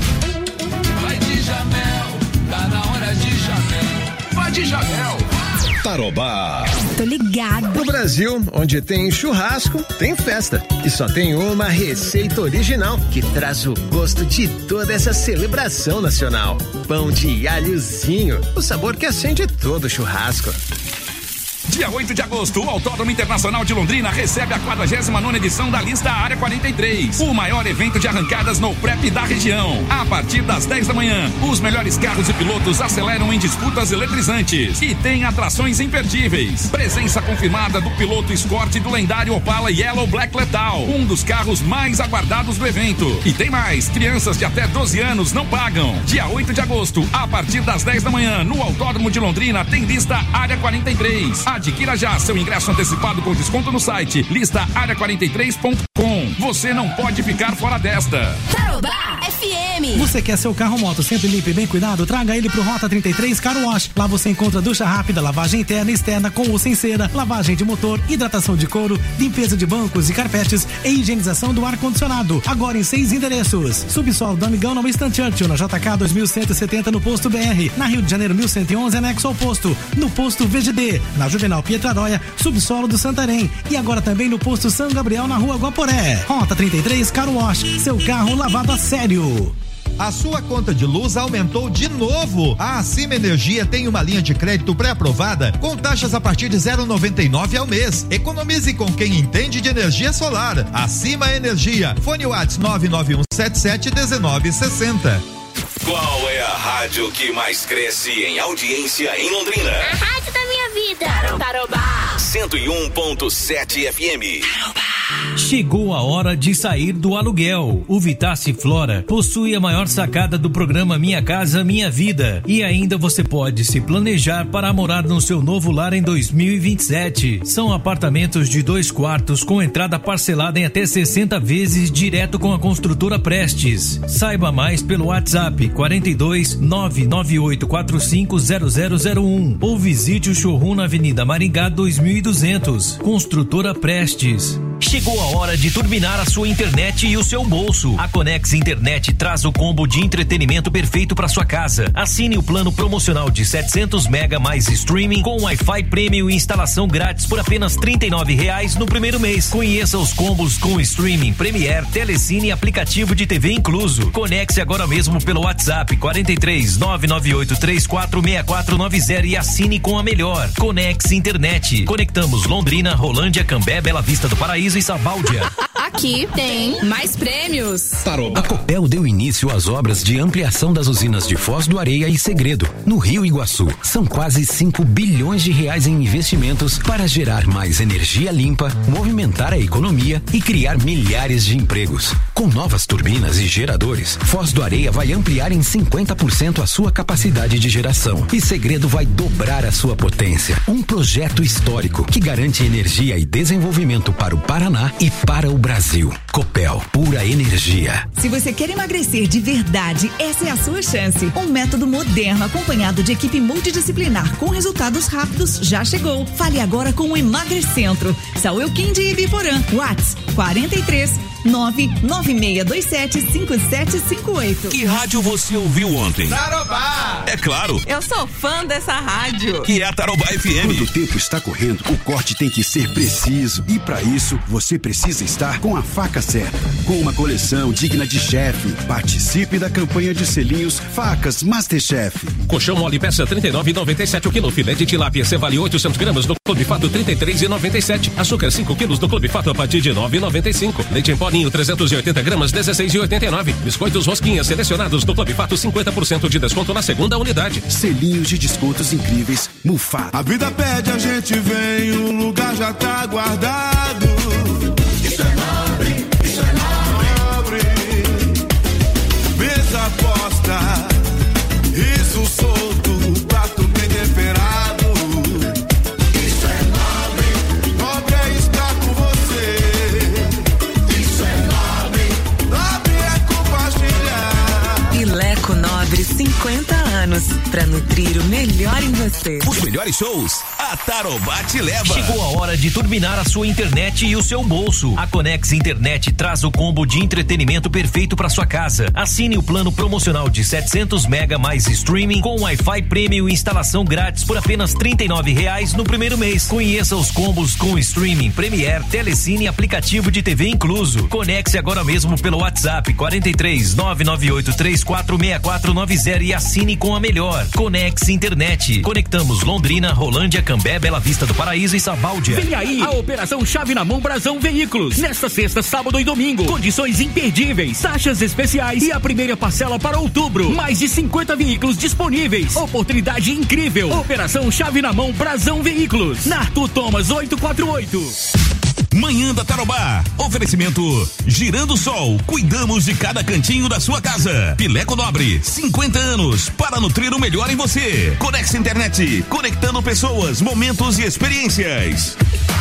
Vai de Jamel, tá na hora de Jamel. Vai de Jamel. Tarobá. Tô ligado. No Brasil, onde tem churrasco, tem festa. E só tem uma receita original que traz o gosto de toda essa celebração nacional. Pão de alhozinho, o sabor que acende todo churrasco. Dia oito de agosto, o Autódromo Internacional de Londrina recebe a quadragésima nona edição da lista Área quarenta e três, o maior evento de arrancadas no prep da região. A partir das dez da manhã, os melhores carros e pilotos aceleram em disputas eletrizantes e tem atrações imperdíveis. Presença confirmada do piloto escorte do lendário Opala Yellow Black Lethal, um dos carros mais aguardados do evento. E tem mais, crianças de até doze anos não pagam. Dia oito de agosto, a partir das dez da manhã, no Autódromo de Londrina, tem lista Área quarenta e três. Adquira já seu ingresso antecipado com desconto no site lista área quarenta e três ponto com. Você não pode ficar fora desta. Tarobá F M. Você quer seu carro ou moto sempre limpo e bem cuidado? Traga ele pro Rota trinta e três Car Wash. Lá você encontra ducha rápida, lavagem interna e externa com ou sem cera, lavagem de motor, hidratação de couro, limpeza de bancos e carpetes e higienização do ar-condicionado. Agora em seis endereços. Subsolo do Amigão no Winston Churchill, na J K dois mil cento e setenta no Posto B R. Na Rio de Janeiro mil cento e onze, anexo ao posto. No Posto V G D. Na Juvenal Pietraróia, subsolo do Santarém. E agora também no Posto São Gabriel, na Rua Guaporé. Rota trinta e três Car Wash, seu carro lavado a sério. A sua conta de luz aumentou de novo. A Acima Energia tem uma linha de crédito pré-aprovada com taxas a partir de zero vírgula noventa e nove ao mês. Economize com quem entende de energia solar. Acima Energia. Fone WhatsApp nove nove um sete sete um nove seis zero. Qual é a rádio que mais cresce em audiência em Londrina? A rádio da minha vida. Tarobá. cento e um ponto sete F M. Tarobá. Chegou a hora de sair do aluguel. O Vitace Flora possui a maior sacada do programa Minha Casa Minha Vida. E ainda você pode se planejar para morar no seu novo lar em dois mil e vinte e sete. São apartamentos de dois quartos com entrada parcelada em até sessenta vezes direto com a construtora Prestes. Saiba mais pelo WhatsApp quarenta e dois nove nove oito quatro cinco zero zero zero um ou visite o showroom na Avenida Maringá dois mil e duzentos. Construtora Prestes. Chegou a hora de turbinar a sua internet e o seu bolso. A Conex Internet traz o combo de entretenimento perfeito para sua casa. Assine o plano promocional de setecentos mega mais streaming com Wi-Fi Premium e instalação grátis por apenas trinta e nove reais no primeiro mês. Conheça os combos com streaming, Premiere, Telecine e aplicativo de T V incluso. Conecte agora mesmo pelo WhatsApp quarenta e três nove nove oito três quatro seis quatro nove zero e assine com a melhor. Conex Internet. Conectamos Londrina, Rolândia, Cambé, Bela Vista do Paraíso e Sabáudia. Aqui tem mais prêmios. A Copel deu início às obras de ampliação das usinas de Foz do Areia e Segredo, no Rio Iguaçu. São quase cinco bilhões de reais em investimentos para gerar mais energia limpa, movimentar a economia e criar milhares de empregos. Com novas turbinas e geradores, Foz do Areia vai ampliar em cinquenta por cento a sua capacidade de geração e Segredo vai dobrar a sua potência. Um projeto histórico que garante energia e desenvolvimento para o Paraná e para o Brasil. Copel, pura energia. Se você quer emagrecer de verdade, essa é a sua chance. Um método moderno acompanhado de equipe multidisciplinar com resultados rápidos já chegou. Fale agora com o Emagrecentro. Saúl Quinde e Biporã. WhatsApp quarenta e três nove nove seis dois sete cinco sete cinco oito. Que rádio você ouviu ontem? Tarobá! É claro. Eu sou fã dessa rádio. Que é a Tarobá F M. Quando o tempo está correndo, o corte tem que ser preciso. E para isso, você precisa estar com a faca certa. Com uma coleção digna de chefe. Participe da campanha de selinhos Facas Masterchef. Colchão mole peça trinta e nove reais e noventa e sete o quilo. Filé de tilápia Cevale oitocentos gramas no Clube Fato trinta e três reais e noventa e sete. Açúcar cinco quilos no Clube Fato a partir de nove reais e noventa e cinco. Leite em pó Ninho trezentos e oitenta gramas dezesseis reais e oitenta e nove. Biscoitos Rosquinhas selecionados no Clube Fato cinquenta por cento de desconto na segunda unidade. Selinhos de descontos incríveis Mufato. A vida pede, a gente vem, o lugar já tá guardado. Isso é nobre, isso é nobre. Mesa posta, isso solto, prato bem temperado. Isso é nobre, nobre é estar com você. Isso é nobre, nobre é compartilhar. Ileco Nobre, cinquenta anos, pra nutrir o melhor em você. Os melhores shows, a Tarobá te leva. Chegou a hora de turbinar a sua internet e o seu bolso. A Conex Internet traz o combo de entretenimento perfeito para sua casa. Assine o plano promocional de setecentos mega mais streaming com Wi-Fi Premium e instalação grátis por apenas trinta e nove reais no primeiro mês. Conheça os combos com streaming, Premiere, Telecine e aplicativo de T V incluso. Conecte agora mesmo pelo WhatsApp quarenta e três nove nove oito três quatro seis quatro nove zero e assine com a melhor. Conex Internet. Conectamos Londrina, Rolândia, Cambé, Bela Vista do Paraíso e Sabáudia. Vem aí a Operação Chave na Mão Brasão Veículos. Nesta sexta, sábado e domingo. Condições imperdíveis, taxas especiais e a primeira parcela para outubro. Mais de cinquenta veículos disponíveis. Oportunidade incrível. Operação Chave na Mão Brasão Veículos. Na Arthur Thomas oitocentos e quarenta e oito. Manhã da Tarobá. Oferecimento Girando Sol. Cuidamos de cada cantinho da sua casa. Pileco Nobre. cinquenta anos para nutrir o melhor em você. Conex Internet. Conectando pessoas, momentos e experiências.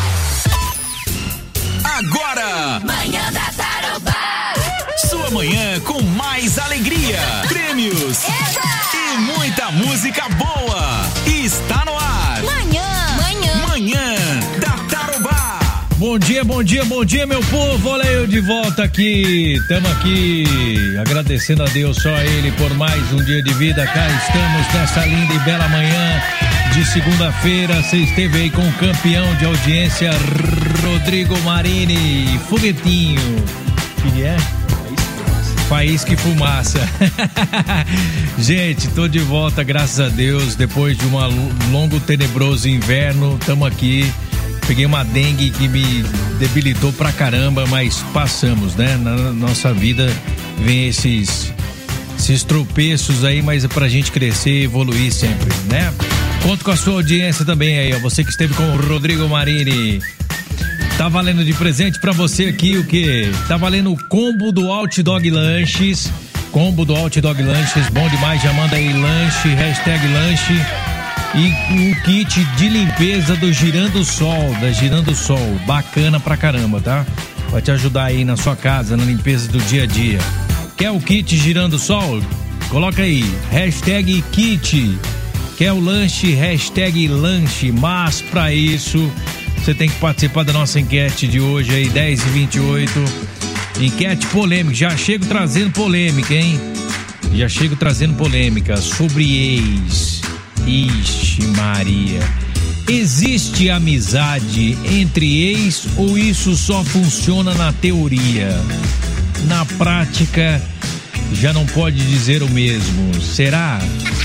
Agora. Manhã da Tarobá. Sua manhã com mais alegria. Prêmios. Eba! E muita música boa. Está no ar. Manhã. Manhã. Manhã da Tarobá. Bom dia, bom dia, bom dia, meu povo. Olha eu de volta aqui. Estamos aqui agradecendo a Deus, só a Ele, por mais um dia de vida. Cá estamos nessa linda e bela manhã de segunda-feira. Você esteve aí com o campeão de audiência, Rodrigo Marini, Foguetinho. O que é? Faísca e fumaça. Gente, tô de volta, graças a Deus. Depois de um longo, tenebroso inverno, tamo aqui. Peguei uma dengue que me debilitou pra caramba, mas passamos, né? Na nossa vida vem esses, esses tropeços aí, mas é pra gente crescer e evoluir sempre, né? Conto com a sua audiência também aí, ó. Você que esteve com o Rodrigo Marini. Tá valendo de presente pra você aqui o quê? Tá valendo o combo do Outdog Lanches. Combo do Outdog Lanches, bom demais. Já manda aí lanche, hashtag lanche. E o kit de limpeza do Girando Sol, da Girando Sol. Bacana pra caramba, tá? Vai te ajudar aí na sua casa, na limpeza do dia a dia. Quer o kit Girando Sol? Coloca aí, hashtag kit. Quer o lanche, hashtag lanche. Mas pra isso, você tem que participar da nossa enquete de hoje aí, dez e vinte e oito. Enquete polêmica, já chego trazendo polêmica, hein? Já chego trazendo polêmica sobre ex. Ixi, Maria. Existe amizade entre ex ou isso só funciona na teoria? Na prática, já não pode dizer o mesmo. Será?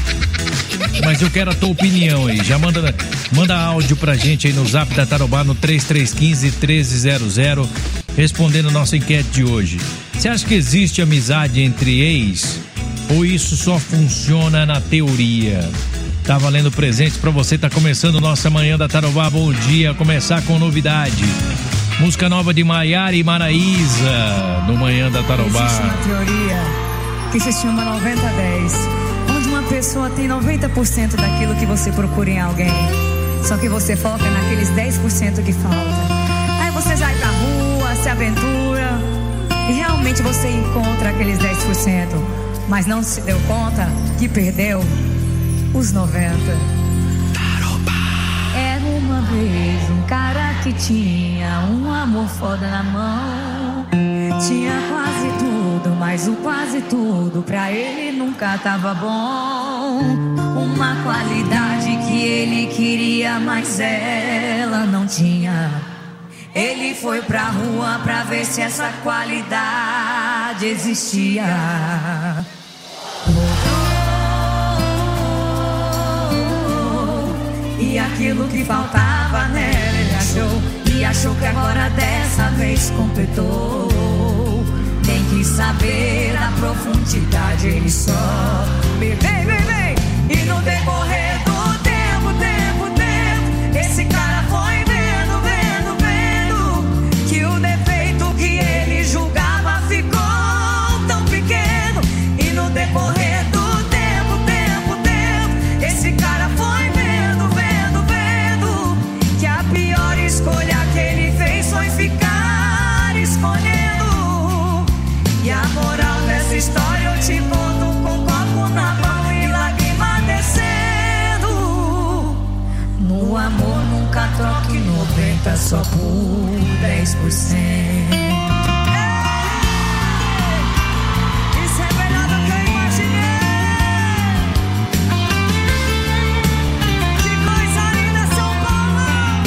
Mas eu quero a tua opinião aí. Já manda, manda áudio pra gente aí no Zap da Tarobá no três três um cinco, um três zero zero, respondendo a nossa enquete de hoje. Você acha que existe amizade entre ex ou isso só funciona na teoria? Tá valendo presente pra você, tá começando nossa manhã da Tarobá. Bom dia, começar com novidade. Música nova de Maiara e Maraísa no Manhã da Tarobá. Existe uma teoria que se chama noventa a dez, onde uma pessoa tem noventa por cento daquilo que você procura em alguém, só que você foca naqueles dez por cento que falta. Aí você sai pra rua, se aventura e realmente você encontra aqueles dez por cento, mas não se deu conta que perdeu os noventa. Era uma vez um cara que tinha um amor foda na mão. Tinha quase tudo, mas o quase tudo pra ele nunca tava bom. Uma qualidade que ele queria, mas ela não tinha. Ele foi pra rua pra ver se essa qualidade existia. E aquilo que faltava nela ele achou, e achou que agora dessa vez completou. Tem que saber a profundidade, ele só vem, vem, vem. E no decorrer do tempo, tempo, tempo, esse cara foi vendo, vendo, vendo que o defeito que ele julgava ficou tão pequeno. E no decorrer do tempo, tempo, tempo, esse cara foi vendo, vendo, vendo que a pior escolha que ele fez foi ficar escolhendo. E a moral dessa história eu te conto com copo na mão e lágrima descendo. No amor nunca troque noventa só por dez por cento. Isso é melhor do que eu imaginei. Que coisa linda, São Paulo.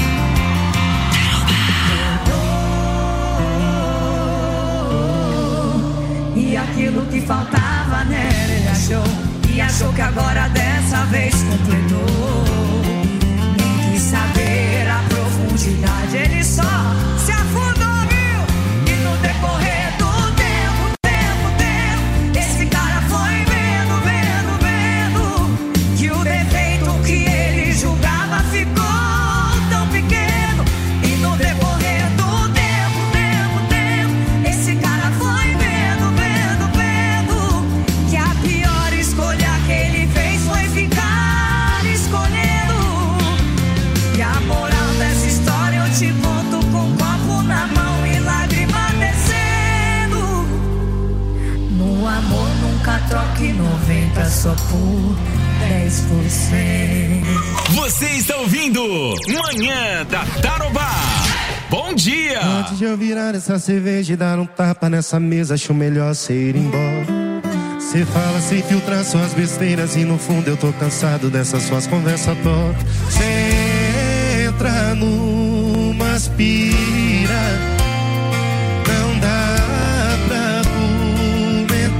E aquilo que faltava nela ele achou, e achou que agora dessa vez completou. Nem quis saber a profundidade, ele só se afundou, viu? E no decorrer do tempo, tempo, tempo, esse cara foi vendo, vendo, vendo que o defeito que ele julgava ficou tão pequeno. E no decorrer do tempo, tempo, tempo, esse cara foi vendo, vendo, vendo que a pior escolha que ele fez foi ficar escolhendo. E a moral dessa história eu te conto com um copo na mão e lágrima descendo. No amor nunca troque noventa só por dez por cento. Você está ouvindo Manhã da Tarobá. Bom dia! Antes de eu virar essa cerveja e dar um tapa nessa mesa, acho melhor cê ir embora. Cê fala sem filtrar suas besteiras e no fundo eu tô cansado dessas suas conversas tortas. Cê entra numa aspira, não dá pra argumentar.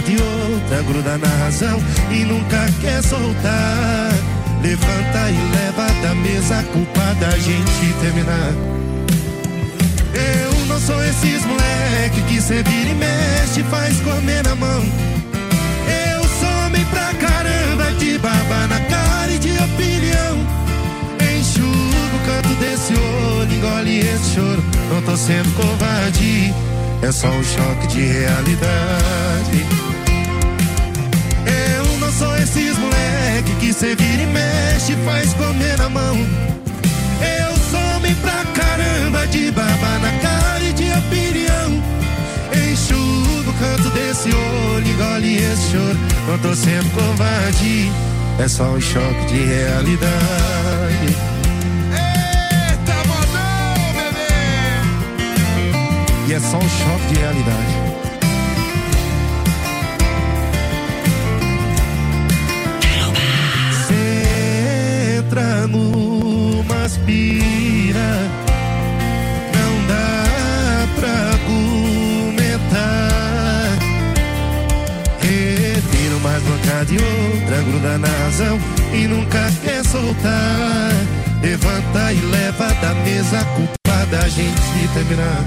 de outra, gruda na razão e nunca quer soltar. Levanta e leva da mesa a culpa da gente terminar. Eu não sou esses moleque que cê vira e mexe, faz comer na mão. Eu sou homem pra caramba, de baba na cara e de opinião. Enxugo o canto desse olho, engole esse choro. Não tô sendo covarde, é só um choque de realidade. Eu não sou esses moleque que cê vira e mexe, faz comer na mão. Eu sou homem pra caramba, de baba na cara e de opinião. Enxugo o canto desse olho, engole esse choro. Não tô sendo covarde, é só um choque de realidade. Eita, modão, bebê! E é só um choque de realidade. Cê entra numa aspira, não dá pra argumentar. Revira uma bancada e outra, gruda na razão e nunca quer soltar. Levanta e leva da mesa a culpa da gente terminar.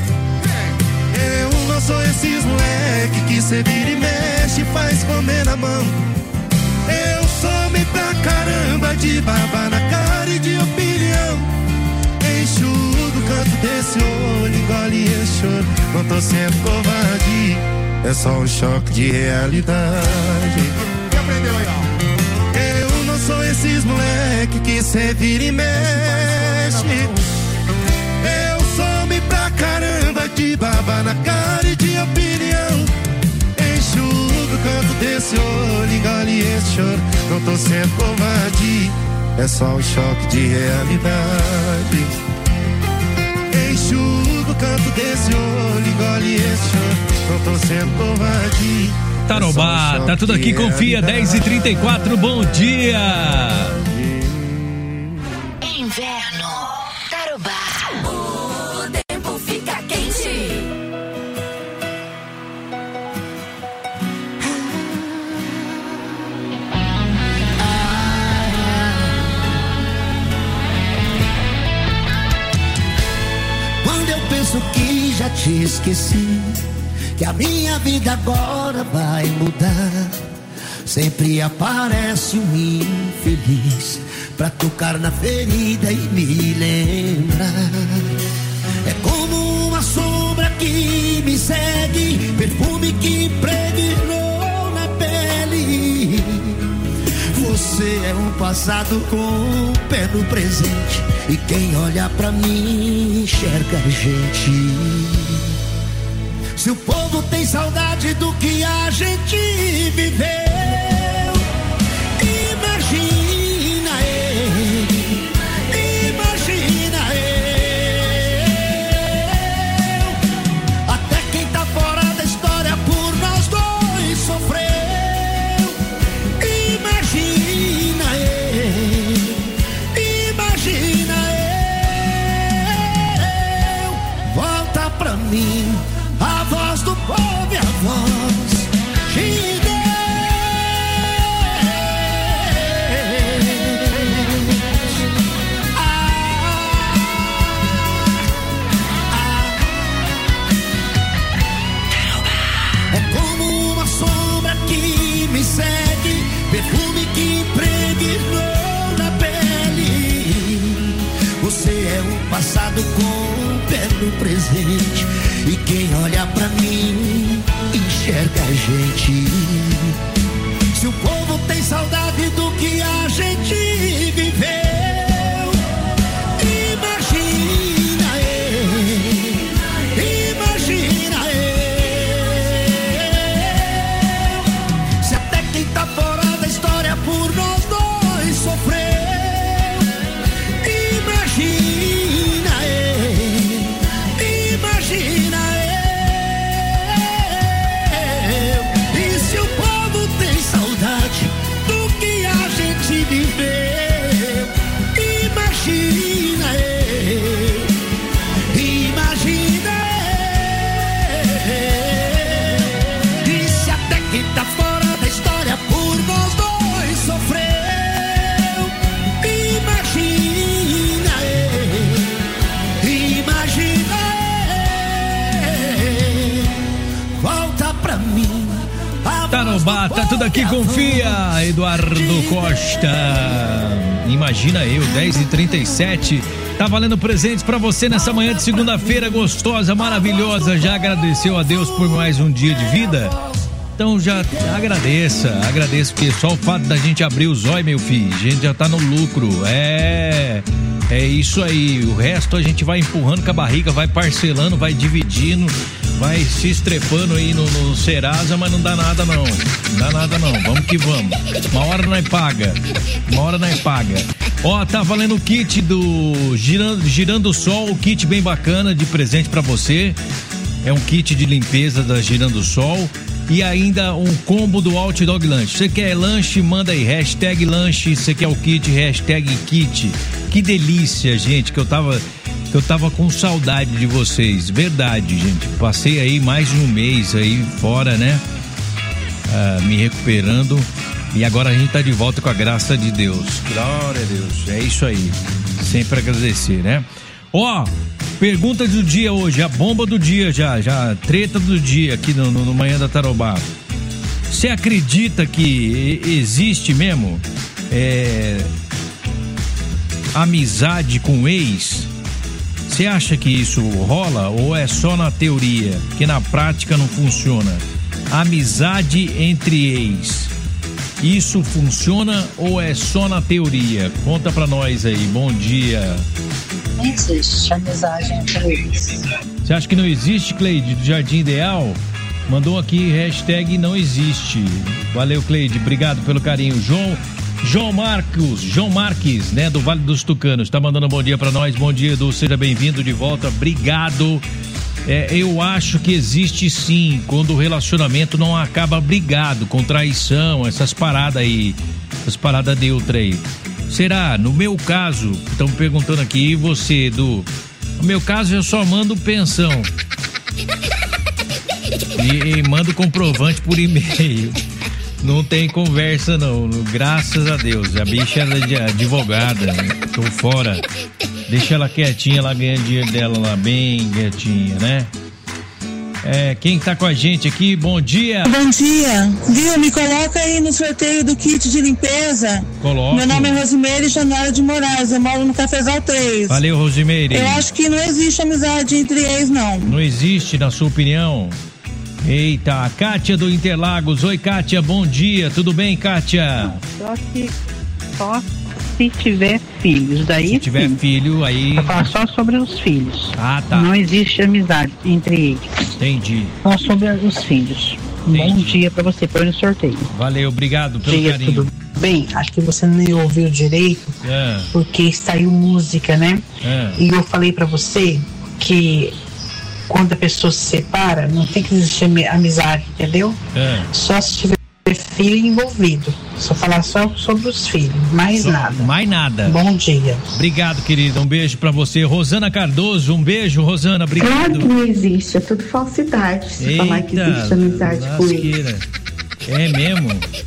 Eu não sou esses moleque que cê vira e mexe, faz comer na mão. Eu sou homem pra caramba, de baba na cara e de opinião. Enxugo o canto desse olho, engole esse choro. Não tô sendo covarde, é só um choque de realidade. Quem aprendeu aí, ó? Eu não sou esses moleque que cê vira e mexe. Eu sou homem pra caramba, de baba na cara e de opinião. Enxugo o canto desse olho, engole esse choro. Não tô sendo covarde, é só um choque de realidade. Enxugo o canto desse olho, engole esse choro. Não tô sendo covarde. Tarobá, é um tá tudo aqui, confia, dez e trinta e quatro, bom dia. Inverno, Tarobá. O tempo fica quente. Quando eu penso que já te esqueci, que a minha vida agora vai mudar, sempre aparece um infeliz pra tocar na ferida e me lembrar. É como uma sombra que me segue, perfume que impregnou na pele. Você é um passado com o pé no presente, e quem olha pra mim enxerga a gente. Se o povo tem saudade do que a gente viveu, imagina ele, imagina eu. Até quem tá fora da história por nós dois sofreu. Imagina ele, imagina eu. Volta pra mim a voz do povo e a voz de Deus. Ah, ah. É como uma sombra que me segue, perfume que impregnou na pele. Você é um passado com o pé no presente, e quem olha pra mim enxerga a gente. Se o povo tem saudade do que a gente viveu, imagina ele, imagina eu. Se até quem tá fora da história por nós dois sofreu, imagina ele, imagina eu. E se o povo tem saudade do que a gente viveu, Tarobá, tá tudo aqui, confia. Eduardo Costa. Imagina eu, dez e trinta e sete. Tá valendo presentes pra você nessa manhã de segunda-feira gostosa, maravilhosa. Já agradeceu a Deus por mais um dia de vida? Então já agradeça, agradeça, porque só o fato da gente abrir os olhos, meu filho, a gente já tá no lucro. É, é isso aí. O resto a gente vai empurrando com a barriga, vai parcelando, vai dividindo, vai se estrepando aí no, no Serasa, mas não dá nada não, não dá nada não, vamos que vamos. Uma hora nós paga, uma hora nós paga. Ó, tá valendo o kit do Girando, Girando Sol, o kit bem bacana de presente pra você. É um kit de limpeza da Girando Sol. E ainda um combo do Hot Dog Lanche. Você quer lanche? Manda aí, hashtag lanche. Você quer o kit? Hashtag kit. Que delícia, gente, que eu tava, que eu tava com saudade de vocês. Verdade, gente. Passei aí mais de um mês aí fora, né? Ah, me recuperando. E agora a gente tá de volta com a graça de Deus. Glória a Deus. É isso aí. Sempre agradecer, né? Ó... Pergunta do dia hoje, a bomba do dia já, já, treta do dia aqui no, no, no Manhã da Tarobá. Você acredita que existe mesmo é, amizade com ex? Você acha que isso rola ou é só na teoria, que na prática não funciona? Amizade entre ex, isso funciona ou é só na teoria? Conta pra nós aí, bom dia. Não existe amizade entre eles. Você acha que não existe, Cleide, do Jardim Ideal? Mandou aqui, hashtag não existe. Valeu, Cleide, obrigado pelo carinho. João, João Marcos, João Marques, né, do Vale dos Tucanos, tá mandando um bom dia pra nós. Bom dia, Edu, seja bem-vindo de volta, obrigado. É, eu acho que existe sim, quando o relacionamento não acaba brigado, com traição, essas paradas aí, essas paradas de outra aí. Será? No meu caso, estão perguntando aqui, e você, Edu? No meu caso, eu só mando pensão. E, e mando comprovante por e-mail. Não tem conversa, não. Graças a Deus. A bicha é de advogada. Tô fora. Deixa ela quietinha, ela ganha dinheiro dela lá, bem quietinha, né? É, quem tá com a gente aqui, bom dia. Bom dia, viu? Me coloca aí no sorteio do kit de limpeza. Coloca. Meu nome é Rosimeire Janela de Moraes, eu moro no Cafezal três. Valeu, Rosimeire. Eu acho que não existe amizade entre ex, não. Não existe, na sua opinião? Eita, a Kátia do Interlagos. Oi, Kátia, bom dia, tudo bem, Kátia? Só que só se tiver filhos, daí se tiver sim. filho, aí... Eu falo só sobre os filhos. Ah, tá. Não existe amizade entre eles. Entendi. Só sobre os filhos. Um bom dia pra você, põe no sorteio. Valeu, obrigado pelo dia, carinho. Tudo bem? Acho que você não ouviu direito, é. porque saiu música, né? É. E eu falei pra você que quando a pessoa se separa, não tem que existir amizade, entendeu? É. Só se tiver filho envolvido. Só falar só sobre os filhos, mais só, nada. Mais nada. Bom dia. Obrigado, querida. Um beijo pra você. Rosana Cardoso, um beijo, Rosana. Obrigado. Claro que não existe, é tudo falsidade. Se Eita, falar que existe amizade com ele. É mesmo?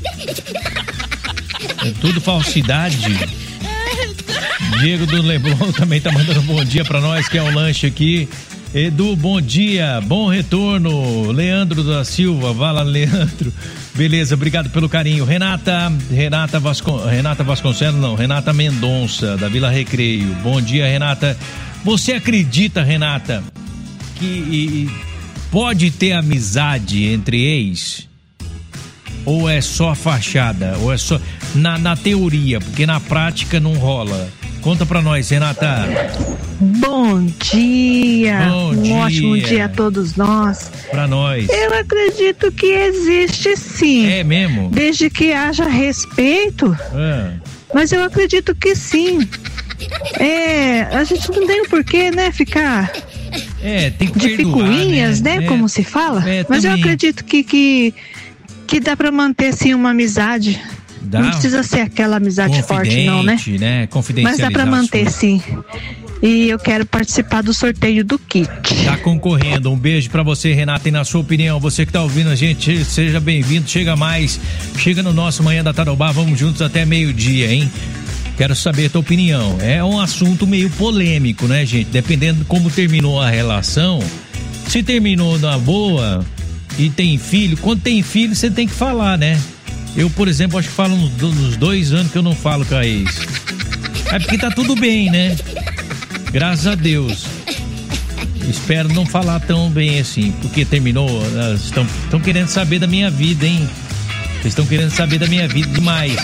É tudo falsidade. Diego do Leblon também tá mandando um bom dia pra nós, que é o lanche aqui. Edu, bom dia, bom retorno. Leandro da Silva, vai lá, Leandro. Beleza, obrigado pelo carinho. Renata, Renata, Vascon, Renata Vasconcelos, não, Renata Mendonça, da Vila Recreio. Bom dia, Renata. Você acredita, Renata, que e, pode ter amizade entre ex? Ou é só fachada? Ou é só na, na teoria, porque na prática não rola? Conta pra nós, Renata. Bom dia. Bom um dia. ótimo dia a todos nós. Pra nós. Eu acredito que existe sim. É mesmo? Desde que haja respeito. É. Mas eu acredito que sim. É, a gente não tem o porquê, né, ficar é, tem que de perdoar, picuinhas, né? né, é. como se fala. É, Mas eu também. acredito que, que, que dá pra manter sim uma amizade. Dá? Não precisa ser aquela amizade forte não, né? né? Mas dá pra manter sim. E eu quero participar do sorteio do kit. Tá concorrendo. Um beijo pra você, Renata. E na sua opinião, você que tá ouvindo a gente, seja bem-vindo. Chega mais. Chega no nosso Manhã da Tarobá. Vamos juntos até meio-dia, hein? Quero saber a tua opinião. É um assunto meio polêmico, né, gente? Dependendo de como terminou a relação. Se terminou na boa, e tem filho, quando tem filho você tem que falar, né? Eu, por exemplo, acho que falo nos, nos dois anos que eu não falo com a ex. É porque tá tudo bem, né? Graças a Deus. Espero não falar tão bem assim, porque terminou, elas estão estão querendo saber da minha vida, hein? Vocês estão querendo saber da minha vida demais.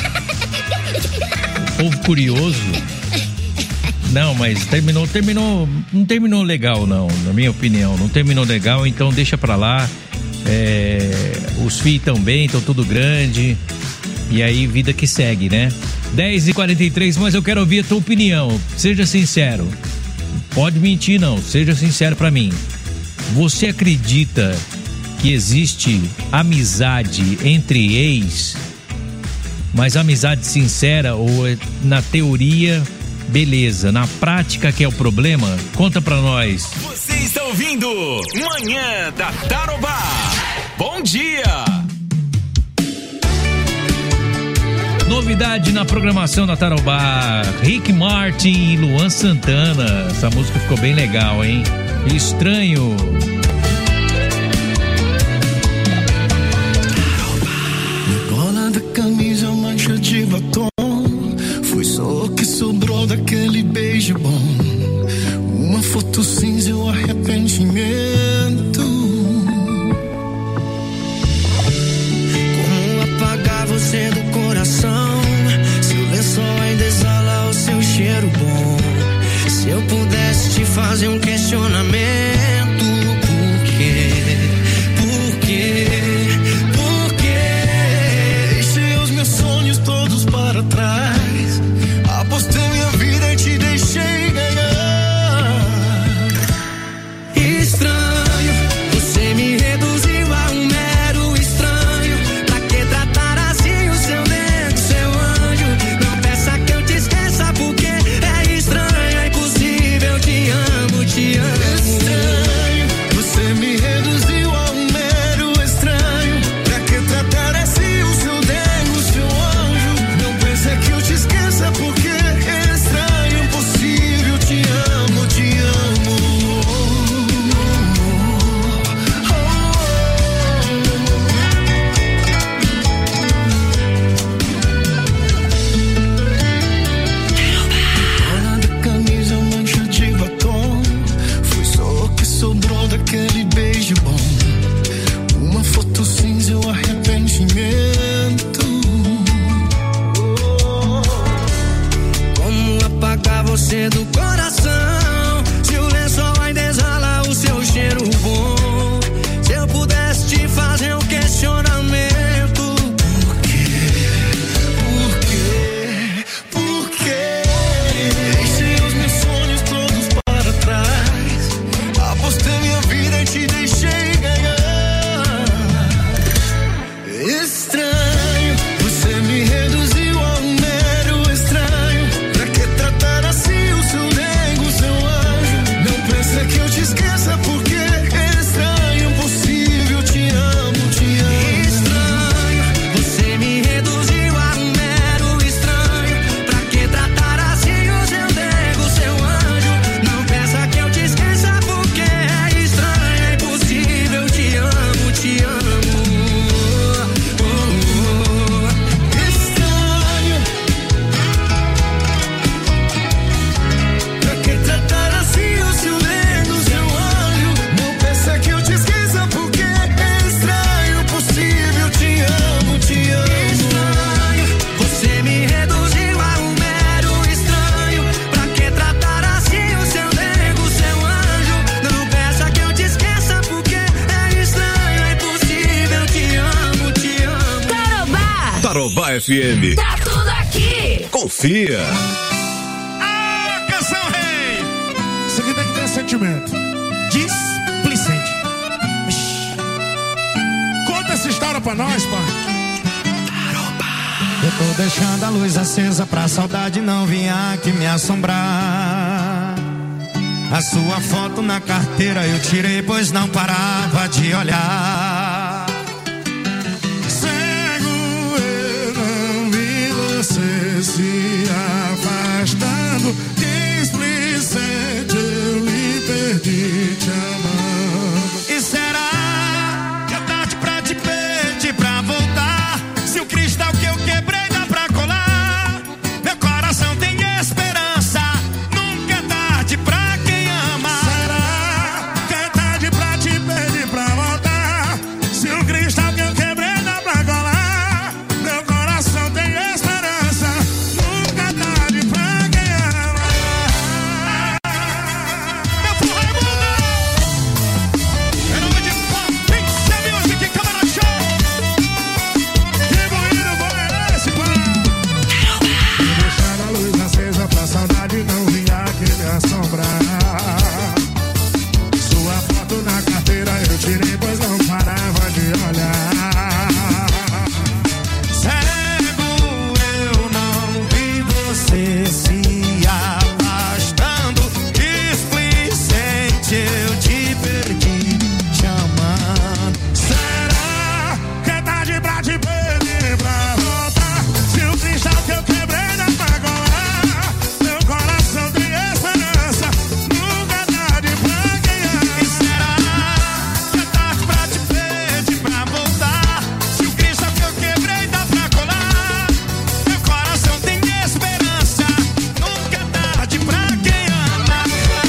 O povo curioso. Não, mas terminou, terminou, não terminou legal não, na minha opinião, não terminou legal, então deixa pra lá. É, os filhos estão bem, estão tudo grande, e aí vida que segue, né? dez e quarenta e três, mas eu quero ouvir a tua opinião, seja sincero, pode mentir não, seja sincero pra mim. Você acredita que existe amizade entre ex, mas amizade sincera, ou é na teoria, beleza, na prática que é o problema? Conta pra nós. Você está ouvindo Manhã da Tarobá. Bom dia! Novidade na programação da Tarobá, Rick Martin e Luan Santana. Essa música ficou bem legal, hein? Estranho. Gola da camisa, mancha de batom. Foi só o que sobrou daquele beijo bom. Uma foto cinza e o arrependimento. Como apagar você do coração? Se o lençol ainda exala o seu cheiro bom. Se eu pudesse te fazer um questionamento. Por quê? Por quê? Por quê? Deixei os meus sonhos todos para trás. Apostei minha vida e te deixei ganhar. Estranho, você me reduziu a um mero estranho. Pra que tratar assim o seu nego, seu anjo? Não peça que eu te esqueça porque é estranho, é impossível. Te amo, te amo. Estranho, você me reduziu a um mero estranho. Pra que tratar assim o seu nego, seu anjo? Não pensa que eu te esqueça porque aquele beijo bom, uma foto cinza e o arrependimento. Como apagar você do coração? Se o lençol ainda exala o seu cheiro bom. Se eu pudesse te fazer um questionamento. Por quê? Por quê? Por quê? Deixei os meus sonhos todos para trás. Apostei minha vida e te deixei ganhar. Estranho, você me reduziu a um mero estranho. Pra que tratar assim o seu nego, seu anjo? Não pensa que eu te esqueça porque é estranho, impossível. Te amo, te amo. Estranho, você me reduziu a um mero estranho. Pra que tratar assim o seu nego, seu anjo? Não pensa que eu te esqueça porque é estranho, é impossível. Te amo, te amo. Oh, oh. Estranho. Pra que tratar assim o seu nego, seu anjo? Não pensa que eu te esqueça porque é estranho, impossível. Te amo, te amo. Estranho, você me reduziu a um mero estranho. Pra que tratar assim o seu nego, seu anjo? Não peça que eu te esqueça porque é estranho, é impossível. Te amo, te amo. Tarobá, Tarobá F M. tá tudo aqui. Confia. Ah, canção rei! Isso aqui tem que ter sentimento. Displicente. Ixi. Conta essa história pra nós, pai. Eu tô deixando a luz acesa pra saudade não vir aqui me assombrar. A sua foto na carteira eu tirei, pois não parava de olhar. Cego eu não vi você se afastando. Displicente eu lhe perdi te amando. E será que eu tá sombra. Sua foto na carteira eu tirei, pois não parava de olhar. Cego, eu não vi você se afastando. Displicente, eu te perdi, te amando. Será que é tarde pra te perder, pra voltar? Se o cristal que eu quebrei dá pra colar, meu coração tem esperança, nunca é tarde pra ganhar. E será que é tarde pra te perder, pra voltar? Se o cristal que eu quebrei dá pra colar, meu coração tem esperança, nunca é tarde pra quem ama.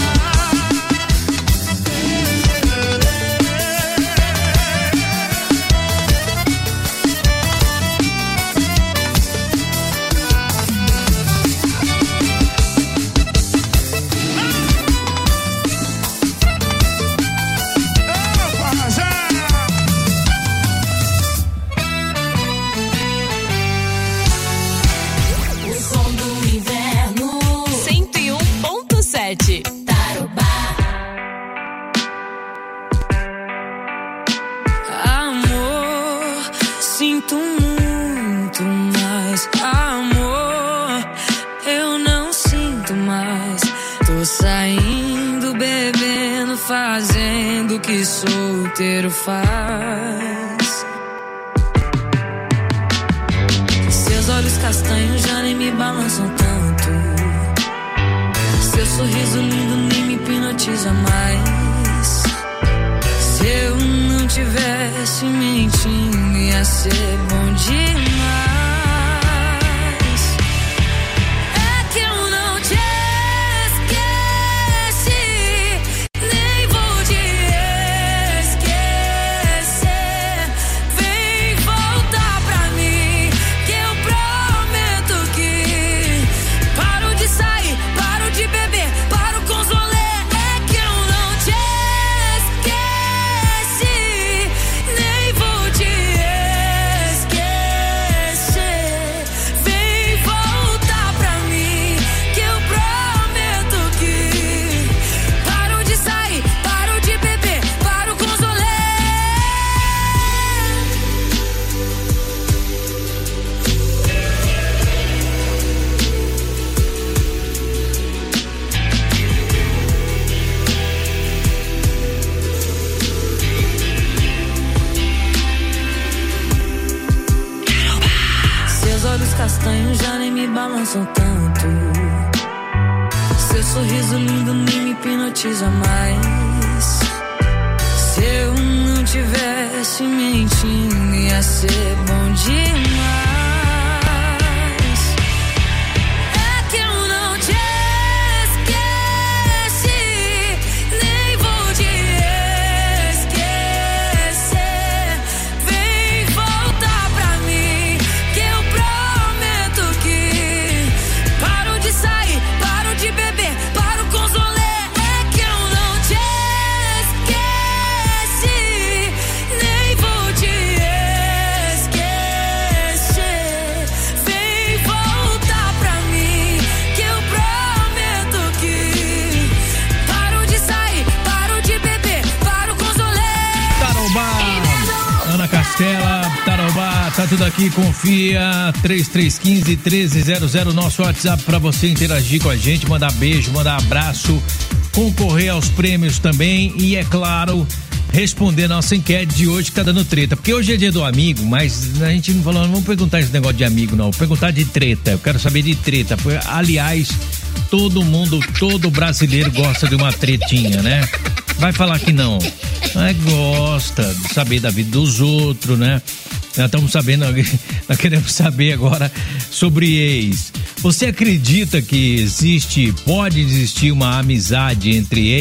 O som do inverno. cento e um ponto sete. Amor, sinto muito, mas amor, eu não sinto mais. Tô saindo, bebendo, fazendo o que solteiro faz. Seus olhos castanhos já nem me balançam tanto. Seu sorriso lindo nem me hipnotiza mais. Se eu não tivesse mentindo, ia ser bom demais. É que eu não te esqueci, nem vou te esquecer. Vem voltar pra mim, que eu prometo que paro de sair, paro de beber, paro com os rolê. É que eu não te esqueci, nem vou te esquecer. Vem voltar pra mim, que eu prometo que paro de sair, paro de beber, paro com os rolê. Seus olhos castanhos já nem me balançam tanto. Seu sorriso lindo nem me hipnotiza mais. Se eu não tivesse mentindo, ia ser bom demais. É que eu não te esqueci, nem vou te esquecer. Vem voltar pra mim, que eu prometo que paro de sair, paro de beber, paro com os rolê. É que eu não te esqueci, nem vou te esquecer. Vem voltar pra mim, que eu prometo que paro de sair, paro de beber, paro com os rolê. Tarobá, Ana Castela, Tarobá, tá tudo aqui, confia. Três três um cinco, um três zero zero, nosso WhatsApp pra você interagir com a gente, mandar beijo, mandar abraço, concorrer aos prêmios também e, é claro, responder nossa enquete de hoje que tá dando treta, porque hoje é dia do amigo, mas a gente não falou, não vamos perguntar esse negócio de amigo não, vou perguntar de treta, eu quero saber de treta, porque, aliás, todo mundo, todo brasileiro gosta de uma tretinha, né? Vai falar que não, mas gosta de saber da vida dos outros, né? Nós estamos sabendo, nós queremos saber agora sobre ex. Você acredita que existe, pode existir uma amizade entre ex?